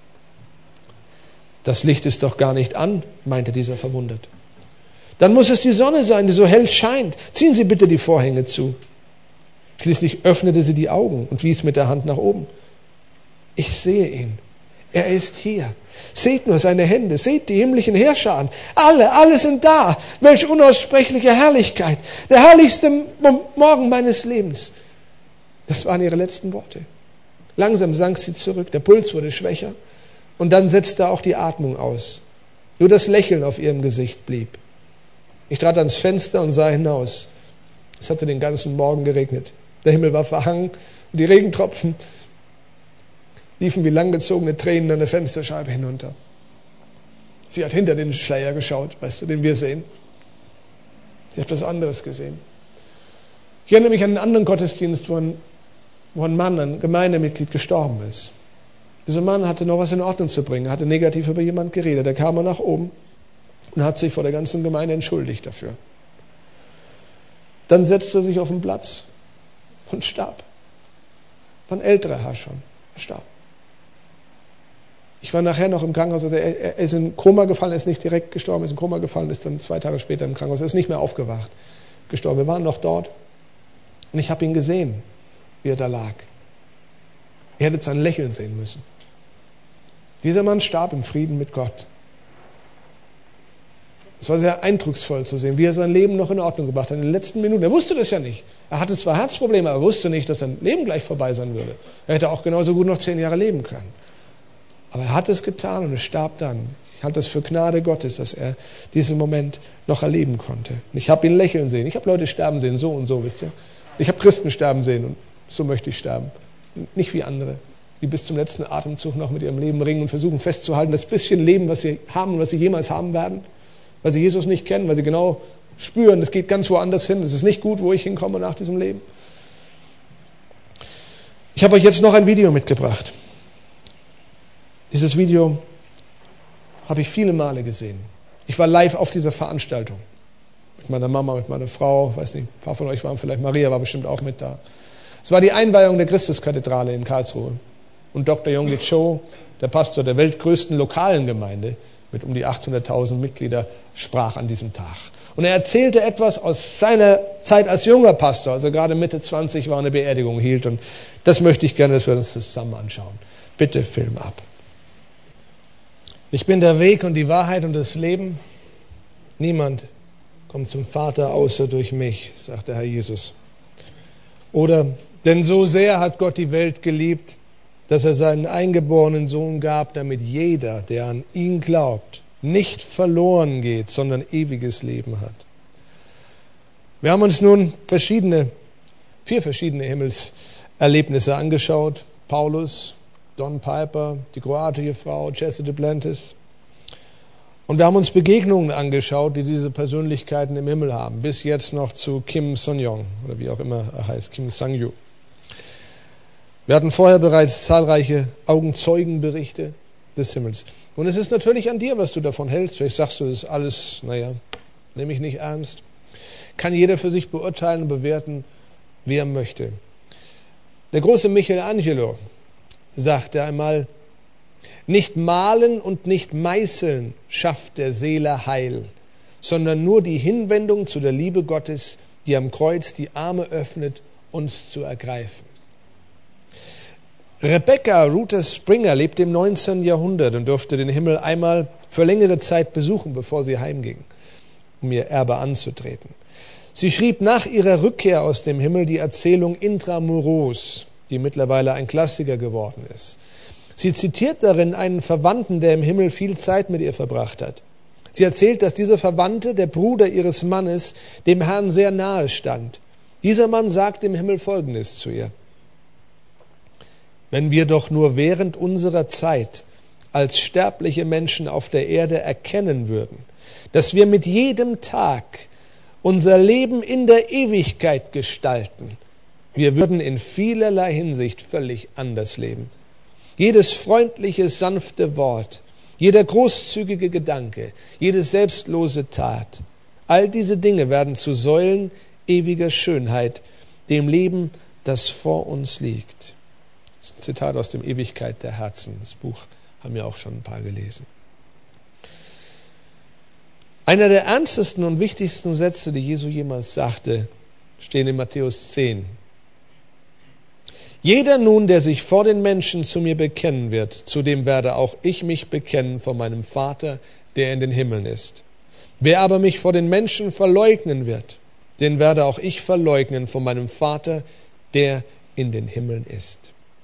Das Licht ist doch gar nicht an, meinte dieser verwundert. Dann muss es die Sonne sein, die so hell scheint. Ziehen Sie bitte die Vorhänge zu. Schließlich öffnete sie die Augen und wies mit der Hand nach oben. Ich sehe ihn. Er ist hier. Seht nur seine Hände, seht die himmlischen Heerscharen. Alle, alle sind da. Welch unaussprechliche Herrlichkeit. Der herrlichste Morgen meines Lebens. Das waren ihre letzten Worte. Langsam sank sie zurück, der Puls wurde schwächer und dann setzte auch die Atmung aus. Nur das Lächeln auf ihrem Gesicht blieb. Ich trat ans Fenster und sah hinaus. Es hatte den ganzen Morgen geregnet. Der Himmel war verhangen und die Regentropfen liefen wie langgezogene Tränen an der Fensterscheibe hinunter. Sie hat hinter den Schleier geschaut, weißt du, den wir sehen. Sie hat was anderes gesehen. Ich erinnere mich an einen anderen Gottesdienst, wo ein wo ein Mann, ein Gemeindemitglied gestorben ist. Dieser Mann hatte noch was in Ordnung zu bringen, hatte negativ über jemanden geredet. Da kam er nach oben und hat sich vor der ganzen Gemeinde entschuldigt dafür. Dann setzte er sich auf den Platz und starb. War ein älterer Herr schon, er starb. Ich war nachher noch im Krankenhaus, also er, er ist in Koma gefallen, er ist nicht direkt gestorben, er ist in Koma gefallen, ist dann zwei Tage später im Krankenhaus, er ist nicht mehr aufgewacht, gestorben. Wir waren noch dort und ich habe ihn gesehen, wie er da lag. Ihr hättet sein Lächeln sehen müssen. Dieser Mann starb im Frieden mit Gott. Es war sehr eindrucksvoll zu sehen, wie er sein Leben noch in Ordnung gebracht hat in den letzten Minuten. Er wusste das ja nicht. Er hatte zwar Herzprobleme, aber er wusste nicht, dass sein Leben gleich vorbei sein würde. Er hätte auch genauso gut noch zehn Jahre leben können. Aber er hat es getan und er starb dann. Ich halte das für Gnade Gottes, dass er diesen Moment noch erleben konnte. Ich habe ihn lächeln sehen. Ich habe Leute sterben sehen, so und so, wisst ihr. Ich habe Christen sterben sehen und so möchte ich sterben. Nicht wie andere, die bis zum letzten Atemzug noch mit ihrem Leben ringen und versuchen festzuhalten, das bisschen Leben, was sie haben und was sie jemals haben werden, weil sie Jesus nicht kennen, weil sie genau spüren, es geht ganz woanders hin, es ist nicht gut, wo ich hinkomme nach diesem Leben. Ich habe euch jetzt noch ein Video mitgebracht. Dieses Video habe ich viele Male gesehen. Ich war live auf dieser Veranstaltung. Mit meiner Mama, mit meiner Frau, weiß nicht, ein paar von euch waren vielleicht, Maria war bestimmt auch mit da. Es war die Einweihung der Christuskathedrale in Karlsruhe. Und Doktor Yonggi Cho, der Pastor der weltgrößten lokalen Gemeinde mit um die achthunderttausend Mitglieder, sprach an diesem Tag. Und er erzählte etwas aus seiner Zeit als junger Pastor, also gerade Mitte zwanzig war, eine Beerdigung hielt. Und das möchte ich gerne, dass wir uns zusammen anschauen. Bitte Film ab. Ich bin der Weg und die Wahrheit und das Leben. Niemand kommt zum Vater außer durch mich, sagt der Herr Jesus. Oder, denn so sehr hat Gott die Welt geliebt, dass er seinen eingeborenen Sohn gab, damit jeder, der an ihn glaubt, nicht verloren geht, sondern ewiges Leben hat. Wir haben uns nun verschiedene, vier verschiedene Himmelserlebnisse angeschaut. Paulus, Don Piper, die kroatische Frau, Jesse Duplantis. Und wir haben uns Begegnungen angeschaut, die diese Persönlichkeiten im Himmel haben. Bis jetzt noch zu Kim Son-yong oder wie auch immer er heißt, Kim Sang-yu. Wir hatten vorher bereits zahlreiche Augenzeugenberichte des Himmels. Und es ist natürlich an dir, was du davon hältst. Vielleicht sagst du, das ist alles, naja, nehme ich nicht ernst. Kann jeder für sich beurteilen und bewerten, wie er möchte. Der große Michelangelo sagte einmal, nicht malen und nicht meißeln schafft der Seele Heil, sondern nur die Hinwendung zu der Liebe Gottes, die am Kreuz die Arme öffnet, uns zu ergreifen. Rebecca Ruther Springer lebte im neunzehnten Jahrhundert und durfte den Himmel einmal für längere Zeit besuchen, bevor sie heimging, um ihr Erbe anzutreten. Sie schrieb nach ihrer Rückkehr aus dem Himmel die Erzählung Intramuros, die mittlerweile ein Klassiker geworden ist. Sie zitiert darin einen Verwandten, der im Himmel viel Zeit mit ihr verbracht hat. Sie erzählt, dass dieser Verwandte, der Bruder ihres Mannes, dem Herrn sehr nahe stand. Dieser Mann sagt im Himmel Folgendes zu ihr: Wenn wir doch nur während unserer Zeit als sterbliche Menschen auf der Erde erkennen würden, dass wir mit jedem Tag unser Leben in der Ewigkeit gestalten, wir würden in vielerlei Hinsicht völlig anders leben. Jedes freundliche, sanfte Wort, jeder großzügige Gedanke, jede selbstlose Tat, all diese Dinge werden zu Säulen ewiger Schönheit, dem Leben, das vor uns liegt. Das ist ein Zitat aus dem Ewigkeit der Herzen. Das Buch haben wir auch schon ein paar gelesen. Einer der ernstesten und wichtigsten Sätze, die Jesus jemals sagte, stehen in Matthäus zehn. Jeder nun, der sich vor den Menschen zu mir bekennen wird, zu dem werde auch ich mich bekennen vor meinem Vater, der in den Himmeln ist. Wer aber mich vor den Menschen verleugnen wird, den werde auch ich verleugnen vor meinem Vater, der in den Himmeln ist.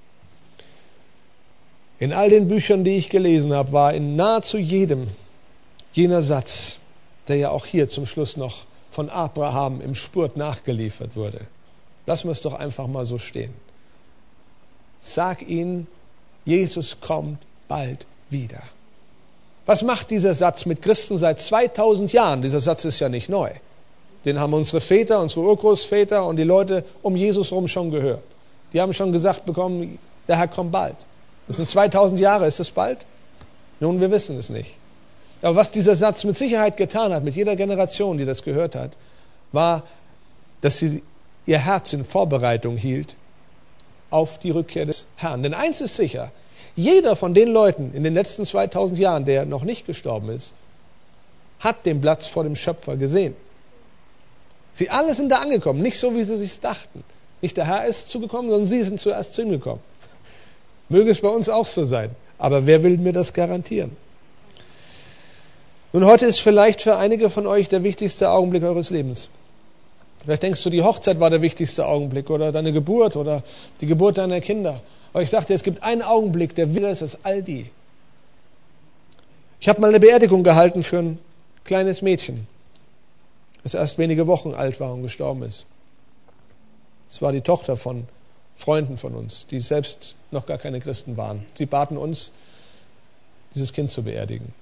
In all den Büchern, die ich gelesen habe, war in nahezu jedem jener Satz, der ja auch hier zum Schluss noch von Abraham im Spurt nachgeliefert wurde. Lassen wir es doch einfach mal so stehen. Sag ihnen, Jesus kommt bald wieder. Was macht dieser Satz mit Christen seit zweitausend Jahren? Dieser Satz ist ja nicht neu. Den haben unsere Väter, unsere Urgroßväter und die Leute um Jesus herum schon gehört. Die haben schon gesagt bekommen, der Herr kommt bald. Das sind zweitausend Jahre, ist das bald? Nun, wir wissen es nicht. Aber was dieser Satz mit Sicherheit getan hat, mit jeder Generation, die das gehört hat, war, dass sie ihr Herz in Vorbereitung hielt auf die Rückkehr des Herrn. Denn eins ist sicher, jeder von den Leuten in den letzten zweitausend Jahren, der noch nicht gestorben ist, hat den Platz vor dem Schöpfer gesehen. Sie alle sind da angekommen, nicht so, wie sie sich dachten. Nicht der Herr ist zugekommen, sondern sie sind zuerst zu ihm gekommen. Möge es bei uns auch so sein. Aber wer will mir das garantieren? Nun, heute ist vielleicht für einige von euch der wichtigste Augenblick eures Lebens. Vielleicht denkst du, die Hochzeit war der wichtigste Augenblick oder deine Geburt oder die Geburt deiner Kinder. Aber ich sage dir, es gibt einen Augenblick, der wichtiger ist als all die. Ich habe mal eine Beerdigung gehalten für ein kleines Mädchen, das erst wenige Wochen alt war und gestorben ist. Es war die Tochter von Freunden von uns, die selbst noch gar keine Christen waren. Sie baten uns, dieses Kind zu beerdigen.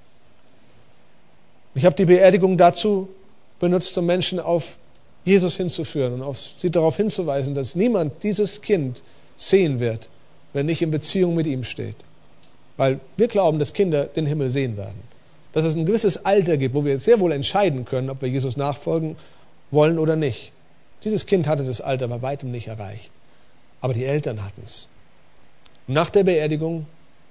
Ich habe die Beerdigung dazu benutzt, um Menschen auf Jesus hinzuführen und auf sie darauf hinzuweisen, dass niemand dieses Kind sehen wird, wenn nicht in Beziehung mit ihm steht. Weil wir glauben, dass Kinder den Himmel sehen werden. Dass es ein gewisses Alter gibt, wo wir sehr wohl entscheiden können, ob wir Jesus nachfolgen wollen oder nicht. Dieses Kind hatte das Alter bei weitem nicht erreicht. Aber die Eltern hatten es. Nach der Beerdigung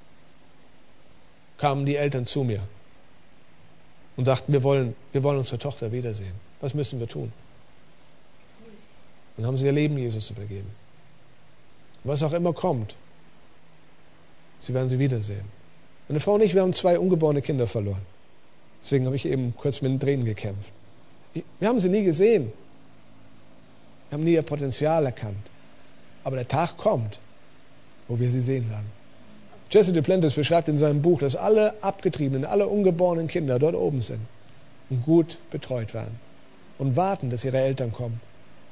kamen die Eltern zu mir und sagten, wir wollen, wir wollen unsere Tochter wiedersehen. Was müssen wir tun? Dann haben sie ihr Leben Jesus übergeben. Was auch immer kommt, sie werden sie wiedersehen. Meine Frau und ich, wir haben zwei ungeborene Kinder verloren. Deswegen habe ich eben kurz mit den Tränen gekämpft. Wir haben sie nie gesehen. Wir haben nie ihr Potenzial erkannt. Aber der Tag kommt, wo wir sie sehen werden. Jesse Duplantis beschreibt in seinem Buch, dass alle abgetriebenen, alle ungeborenen Kinder dort oben sind und gut betreut werden und warten, dass ihre Eltern kommen.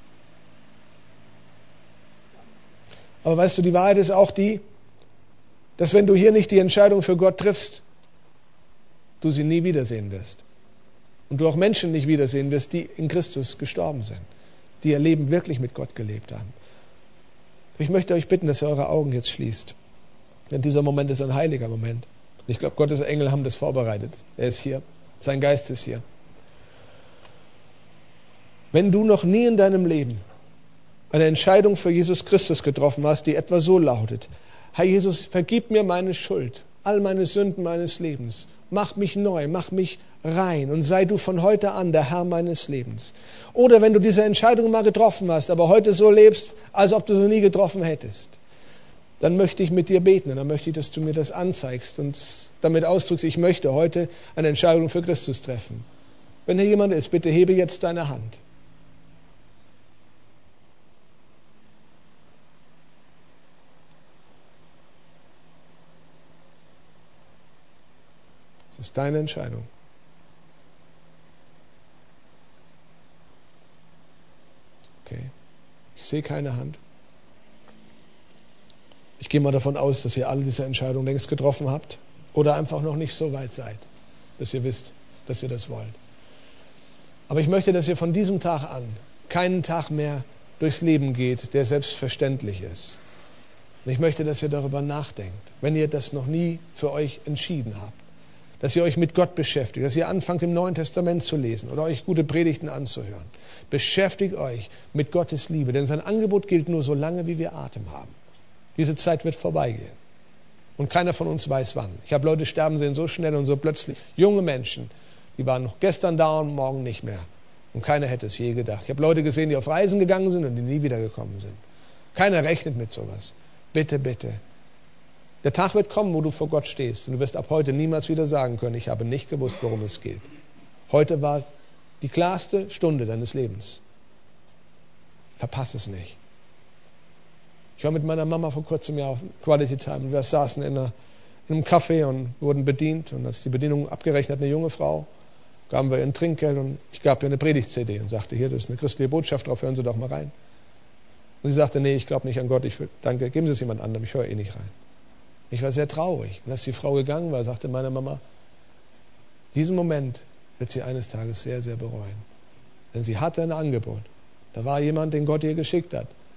Aber weißt du, die Wahrheit ist auch die, dass wenn du hier nicht die Entscheidung für Gott triffst, du sie nie wiedersehen wirst. Und du auch Menschen nicht wiedersehen wirst, die in Christus gestorben sind, die ihr Leben wirklich mit Gott gelebt haben. Ich möchte euch bitten, dass ihr eure Augen jetzt schließt. Denn dieser Moment ist ein heiliger Moment. Und ich glaube, Gottes Engel haben das vorbereitet. Er ist hier. Sein Geist ist hier. Wenn du noch nie in deinem Leben eine Entscheidung für Jesus Christus getroffen hast, die etwa so lautet: Herr Jesus, vergib mir meine Schuld, all meine Sünden meines Lebens. Mach mich neu, mach mich rein und sei du von heute an der Herr meines Lebens. Oder wenn du diese Entscheidung mal getroffen hast, aber heute so lebst, als ob du sie nie getroffen hättest, dann möchte ich mit dir beten und dann möchte ich, dass du mir das anzeigst und damit ausdrückst, ich möchte heute eine Entscheidung für Christus treffen. Wenn hier jemand ist, bitte hebe jetzt deine Hand. Das ist deine Entscheidung. Okay. Ich sehe keine Hand. Ich gehe mal davon aus, dass ihr alle diese Entscheidung längst getroffen habt oder einfach noch nicht so weit seid, dass ihr wisst, dass ihr das wollt. Aber ich möchte, dass ihr von diesem Tag an keinen Tag mehr durchs Leben geht, der selbstverständlich ist. Und ich möchte, dass ihr darüber nachdenkt, wenn ihr das noch nie für euch entschieden habt. Dass ihr euch mit Gott beschäftigt, dass ihr anfangt, im Neuen Testament zu lesen oder euch gute Predigten anzuhören. Beschäftigt euch mit Gottes Liebe, denn sein Angebot gilt nur so lange, wie wir Atem haben. Diese Zeit wird vorbeigehen und keiner von uns weiß wann. Ich habe Leute sterben sehen so schnell und so plötzlich. Junge Menschen, die waren noch gestern da und morgen nicht mehr. Und keiner hätte es je gedacht. Ich habe Leute gesehen, die auf Reisen gegangen sind und die nie wiedergekommen sind. Keiner rechnet mit sowas. Bitte, bitte. Der Tag wird kommen, wo du vor Gott stehst und du wirst ab heute niemals wieder sagen können, ich habe nicht gewusst, worum es geht. Heute war die klarste Stunde deines Lebens. Verpass es nicht. Ich war mit meiner Mama vor kurzem ja auf Quality Time und wir saßen in, einer, in einem Café und wurden bedient und als die Bedienung abgerechnet hat, eine junge Frau, gaben wir ihr ein Trinkgeld und ich gab ihr eine Predigt-C D und sagte, hier, das ist eine christliche Botschaft drauf, hören Sie doch mal rein. Und sie sagte, nee, ich glaube nicht an Gott, ich will, danke, geben Sie es jemand anderem, ich höre eh nicht rein. Ich war sehr traurig. Und als die Frau gegangen war, sagte meine Mama, diesen Moment wird sie eines Tages sehr, sehr bereuen. Denn sie hatte ein Angebot. Da war jemand, den Gott ihr geschickt hat.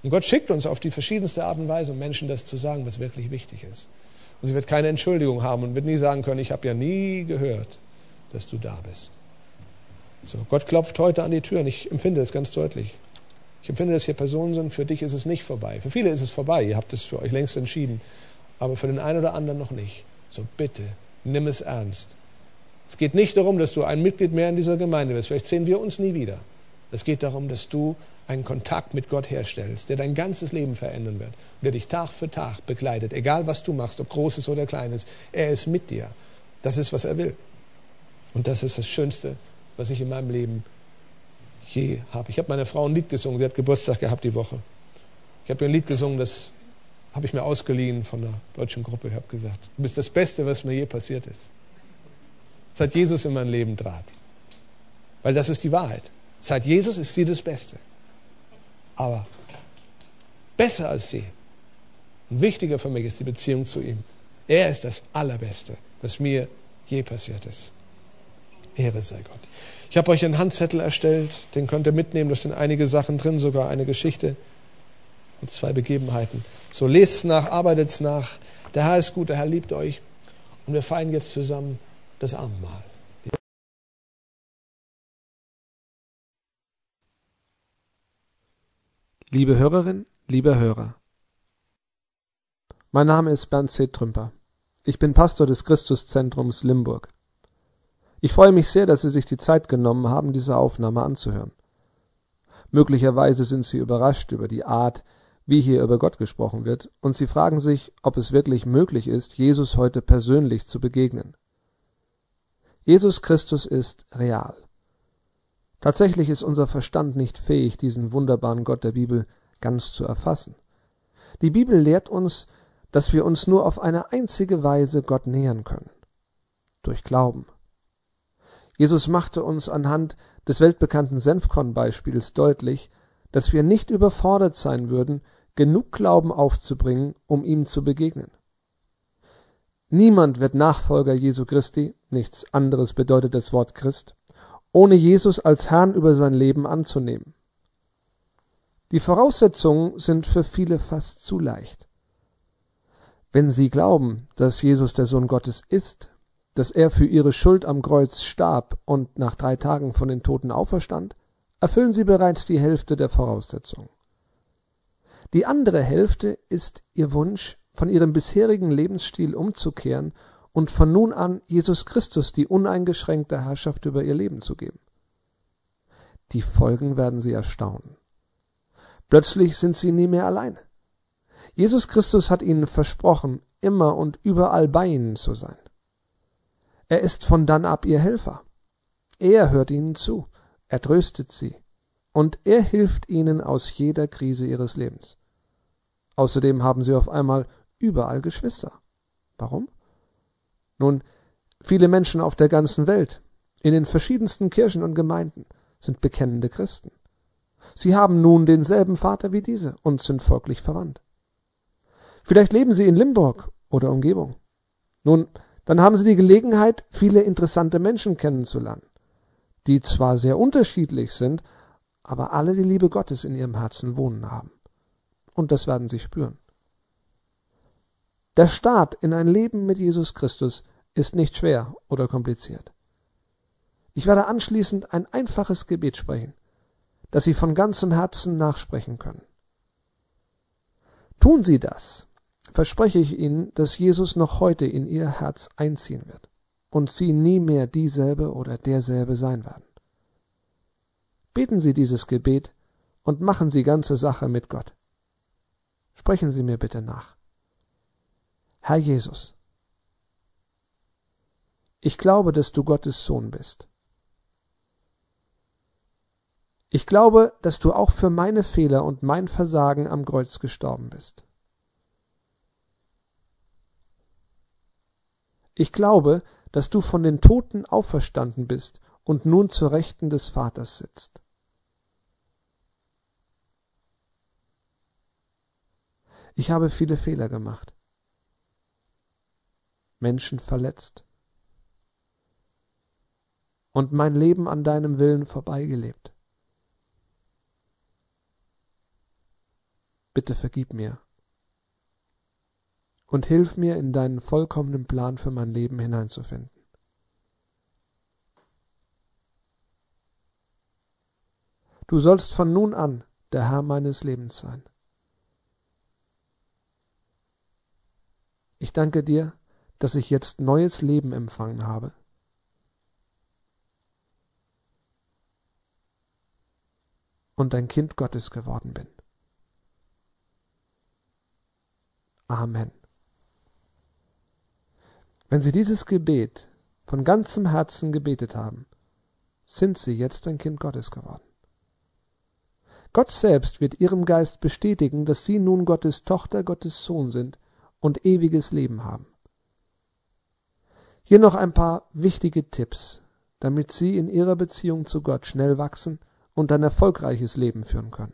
Und Gott schickt uns auf die verschiedenste Art und Weise, um Menschen das zu sagen, was wirklich wichtig ist. Und sie wird keine Entschuldigung haben und wird nie sagen können, ich habe ja nie gehört, dass du da bist. So, Gott klopft heute an die Tür und ich empfinde das ganz deutlich. Ich empfinde, dass hier Personen sind, für dich ist es nicht vorbei. Für viele ist es vorbei, ihr habt es für euch längst entschieden. Aber für den einen oder anderen noch nicht. So bitte, nimm es ernst. Es geht nicht darum, dass du ein Mitglied mehr in dieser Gemeinde wirst. Vielleicht sehen wir uns nie wieder. Es geht darum, dass du einen Kontakt mit Gott herstellst, der dein ganzes Leben verändern wird. Und der dich Tag für Tag begleitet. Egal, was du machst, ob Großes oder Kleines. Er ist mit dir. Das ist, was er will. Und das ist das Schönste, was ich in meinem Leben je habe. Ich habe meiner Frau ein Lied gesungen. Sie hat Geburtstag gehabt die Woche. Ich habe ihr ein Lied gesungen, das habe ich mir ausgeliehen von der deutschen Gruppe. Ich habe gesagt, du bist das Beste, was mir je passiert ist. Seit Jesus in mein Leben trat. Weil das ist die Wahrheit. Seit Jesus ist sie das Beste. Aber besser als sie und wichtiger für mich ist die Beziehung zu ihm. Er ist das Allerbeste, was mir je passiert ist. Ehre sei Gott. Ich habe euch einen Handzettel erstellt, den könnt ihr mitnehmen. Da sind einige Sachen drin, sogar eine Geschichte und zwei Begebenheiten. So, lest nach, arbeitet nach. Der Herr ist gut, der Herr liebt euch. Und wir feiern jetzt zusammen das Abendmahl. Liebe Hörerin, lieber Hörer, mein Name ist Bernd C. Trümper. Ich bin Pastor des Christuszentrums Limburg. Ich freue mich sehr, dass Sie sich die Zeit genommen haben, diese Aufnahme anzuhören. Möglicherweise sind Sie überrascht über die Art, wie hier über Gott gesprochen wird, und Sie fragen sich, ob es wirklich möglich ist, Jesus heute persönlich zu begegnen. Jesus Christus ist real. Tatsächlich ist unser Verstand nicht fähig, diesen wunderbaren Gott der Bibel ganz zu erfassen. Die Bibel lehrt uns, dass wir uns nur auf eine einzige Weise Gott nähern können: durch Glauben. Jesus machte uns anhand des weltbekannten Senfkorn-Beispiels deutlich, dass wir nicht überfordert sein würden, genug Glauben aufzubringen, um ihm zu begegnen. Niemand wird Nachfolger Jesu Christi, nichts anderes bedeutet das Wort Christ, ohne Jesus als Herrn über sein Leben anzunehmen. Die Voraussetzungen sind für viele fast zu leicht. Wenn sie glauben, dass Jesus der Sohn Gottes ist, dass er für ihre Schuld am Kreuz starb und nach drei Tagen von den Toten auferstand, erfüllen sie bereits die Hälfte der Voraussetzungen. Die andere Hälfte ist ihr Wunsch, von ihrem bisherigen Lebensstil umzukehren und von nun an Jesus Christus die uneingeschränkte Herrschaft über ihr Leben zu geben. Die Folgen werden sie erstaunen. Plötzlich sind sie nie mehr allein. Jesus Christus hat ihnen versprochen, immer und überall bei ihnen zu sein. Er ist von dann ab ihr Helfer. Er hört ihnen zu, er tröstet sie und er hilft ihnen aus jeder Krise ihres Lebens. Außerdem haben sie auf einmal überall Geschwister. Warum? Nun, viele Menschen auf der ganzen Welt, in den verschiedensten Kirchen und Gemeinden, sind bekennende Christen. Sie haben nun denselben Vater wie diese und sind folglich verwandt. Vielleicht leben sie in Limburg oder Umgebung. Nun, dann haben sie die Gelegenheit, viele interessante Menschen kennenzulernen, die zwar sehr unterschiedlich sind, aber alle die Liebe Gottes in ihrem Herzen wohnen haben. Und das werden sie spüren. Der Start in ein Leben mit Jesus Christus ist nicht schwer oder kompliziert. Ich werde anschließend ein einfaches Gebet sprechen, das Sie von ganzem Herzen nachsprechen können. Tun Sie das, verspreche ich Ihnen, dass Jesus noch heute in Ihr Herz einziehen wird und Sie nie mehr dieselbe oder derselbe sein werden. Beten Sie dieses Gebet und machen Sie ganze Sache mit Gott. Sprechen Sie mir bitte nach. Herr Jesus, ich glaube, dass du Gottes Sohn bist. Ich glaube, dass du auch für meine Fehler und mein Versagen am Kreuz gestorben bist. Ich glaube, dass du von den Toten auferstanden bist und nun zur Rechten des Vaters sitzt. Ich habe viele Fehler gemacht, Menschen verletzt und mein Leben an deinem Willen vorbeigelebt. bitte vergib mir und hilf mir, in deinen vollkommenen Plan für mein Leben hineinzufinden. Du sollst von nun an der Herr meines Lebens sein. Ich danke dir, dass ich jetzt neues Leben empfangen habe. Und ein Kind Gottes geworden bin. Amen. Wenn Sie dieses Gebet von ganzem Herzen gebetet haben, sind Sie jetzt ein Kind Gottes geworden. Gott selbst wird Ihrem Geist bestätigen, dass Sie nun Gottes Tochter, Gottes Sohn sind und ewiges Leben haben. Hier noch ein paar wichtige Tipps, damit Sie in Ihrer Beziehung zu Gott schnell wachsen und ein erfolgreiches Leben führen können.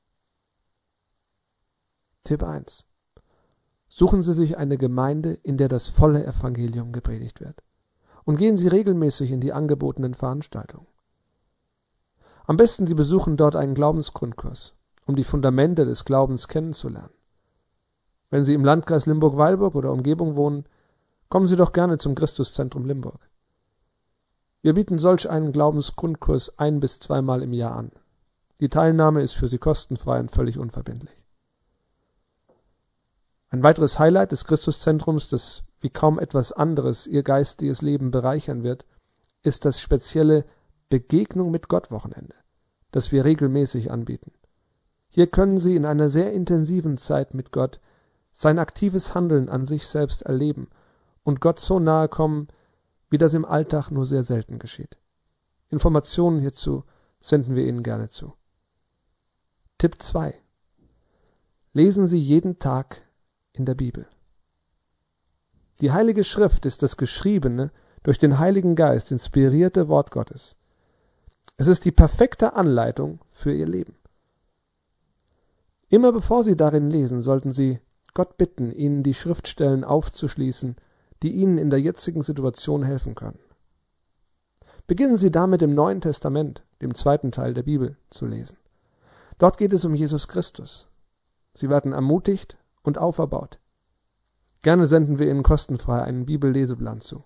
Tipp eins. Suchen Sie sich eine Gemeinde, in der das volle Evangelium gepredigt wird. Und gehen Sie regelmäßig in die angebotenen Veranstaltungen. Am besten Sie besuchen dort einen Glaubensgrundkurs, um die Fundamente des Glaubens kennenzulernen. Wenn Sie im Landkreis Limburg-Weilburg oder Umgebung wohnen, kommen Sie doch gerne zum Christuszentrum Limburg. Wir bieten solch einen Glaubensgrundkurs ein- bis zweimal im Jahr an. Die Teilnahme ist für Sie kostenfrei und völlig unverbindlich. Ein weiteres Highlight des Christuszentrums, das wie kaum etwas anderes Ihr geistiges Leben bereichern wird, ist das spezielle Begegnung mit Gott Wochenende, das wir regelmäßig anbieten. Hier können Sie in einer sehr intensiven Zeit mit Gott sein aktives Handeln an sich selbst erleben und Gott so nahe kommen, wie das im Alltag nur sehr selten geschieht. Informationen hierzu senden wir Ihnen gerne zu. Tipp zwei. Lesen Sie jeden Tag in der Bibel. Die Heilige Schrift ist das geschriebene, durch den Heiligen Geist inspirierte Wort Gottes. Es ist die perfekte Anleitung für Ihr Leben. Immer bevor Sie darin lesen, sollten Sie Gott bitten, Ihnen die Schriftstellen aufzuschließen, die Ihnen in der jetzigen Situation helfen können. Beginnen Sie damit im Neuen Testament, dem zweiten Teil der Bibel, zu lesen. Dort geht es um Jesus Christus. Sie werden ermutigt und auferbaut. Gerne senden wir Ihnen kostenfrei einen Bibelleseplan zu.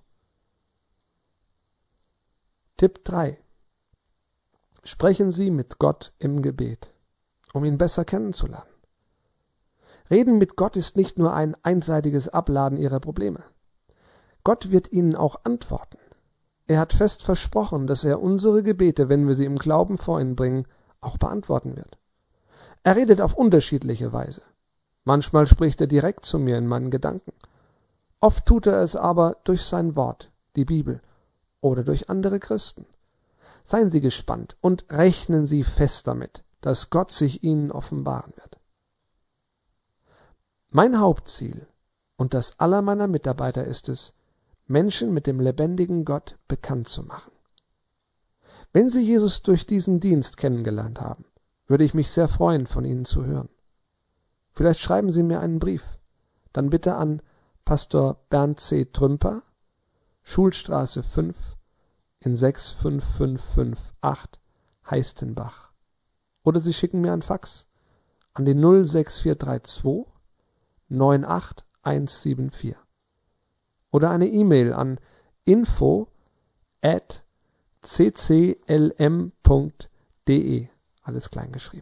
Tipp drei. Sprechen Sie mit Gott im Gebet, um ihn besser kennenzulernen. Reden mit Gott ist nicht nur ein einseitiges Abladen Ihrer Probleme. Gott wird Ihnen auch antworten. Er hat fest versprochen, dass er unsere Gebete, wenn wir sie im Glauben vor ihn bringen, auch beantworten wird. Er redet auf unterschiedliche Weise. Manchmal spricht er direkt zu mir in meinen Gedanken. Oft tut er es aber durch sein Wort, die Bibel, oder durch andere Christen. Seien Sie gespannt und rechnen Sie fest damit, dass Gott sich Ihnen offenbaren wird. Mein Hauptziel und das aller meiner Mitarbeiter ist es, Menschen mit dem lebendigen Gott bekannt zu machen. Wenn Sie Jesus durch diesen Dienst kennengelernt haben, würde ich mich sehr freuen, von Ihnen zu hören. Vielleicht schreiben Sie mir einen Brief, dann bitte an Pastor Bernd C. Trümper, Schulstraße fünf in sechs fünf fünf fünf acht Heistenbach. Oder Sie schicken mir ein Fax an die null sechs vier drei zwei neun acht eins sieben vier. Oder eine E-Mail an info at c c l m punkt d e, alles klein geschrieben.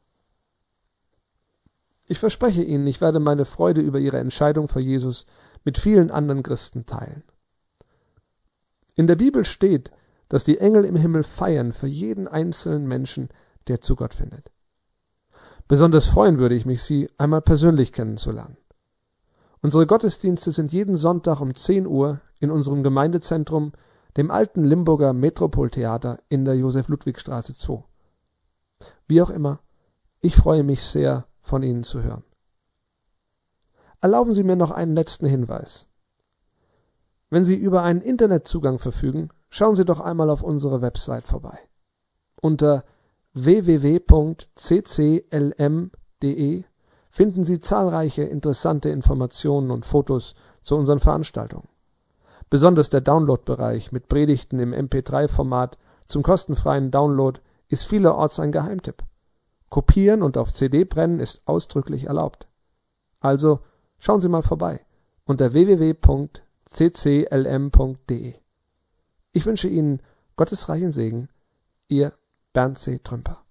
Ich verspreche Ihnen, ich werde meine Freude über Ihre Entscheidung für Jesus mit vielen anderen Christen teilen. In der Bibel steht, dass die Engel im Himmel feiern für jeden einzelnen Menschen, der zu Gott findet. Besonders freuen würde ich mich, Sie einmal persönlich kennenzulernen. Unsere Gottesdienste sind jeden Sonntag um zehn Uhr in unserem Gemeindezentrum, dem alten Limburger Metropoltheater in der Josef-Ludwig-Straße zwei. Wie auch immer, ich freue mich sehr, von Ihnen zu hören. Erlauben Sie mir noch einen letzten Hinweis. Wenn Sie über einen Internetzugang verfügen, schauen Sie doch einmal auf unsere Website vorbei. Unter w w w punkt c c l m punkt d e finden Sie zahlreiche interessante Informationen und Fotos zu unseren Veranstaltungen. Besonders der Download-Bereich mit Predigten im M P drei Format zum kostenfreien Download ist vielerorts ein Geheimtipp. Kopieren und auf C D brennen ist ausdrücklich erlaubt. Also schauen Sie mal vorbei unter w w w punkt c c l m punkt d e. Ich wünsche Ihnen Gottes reichen Segen. Ihr Bernd C. Trümper.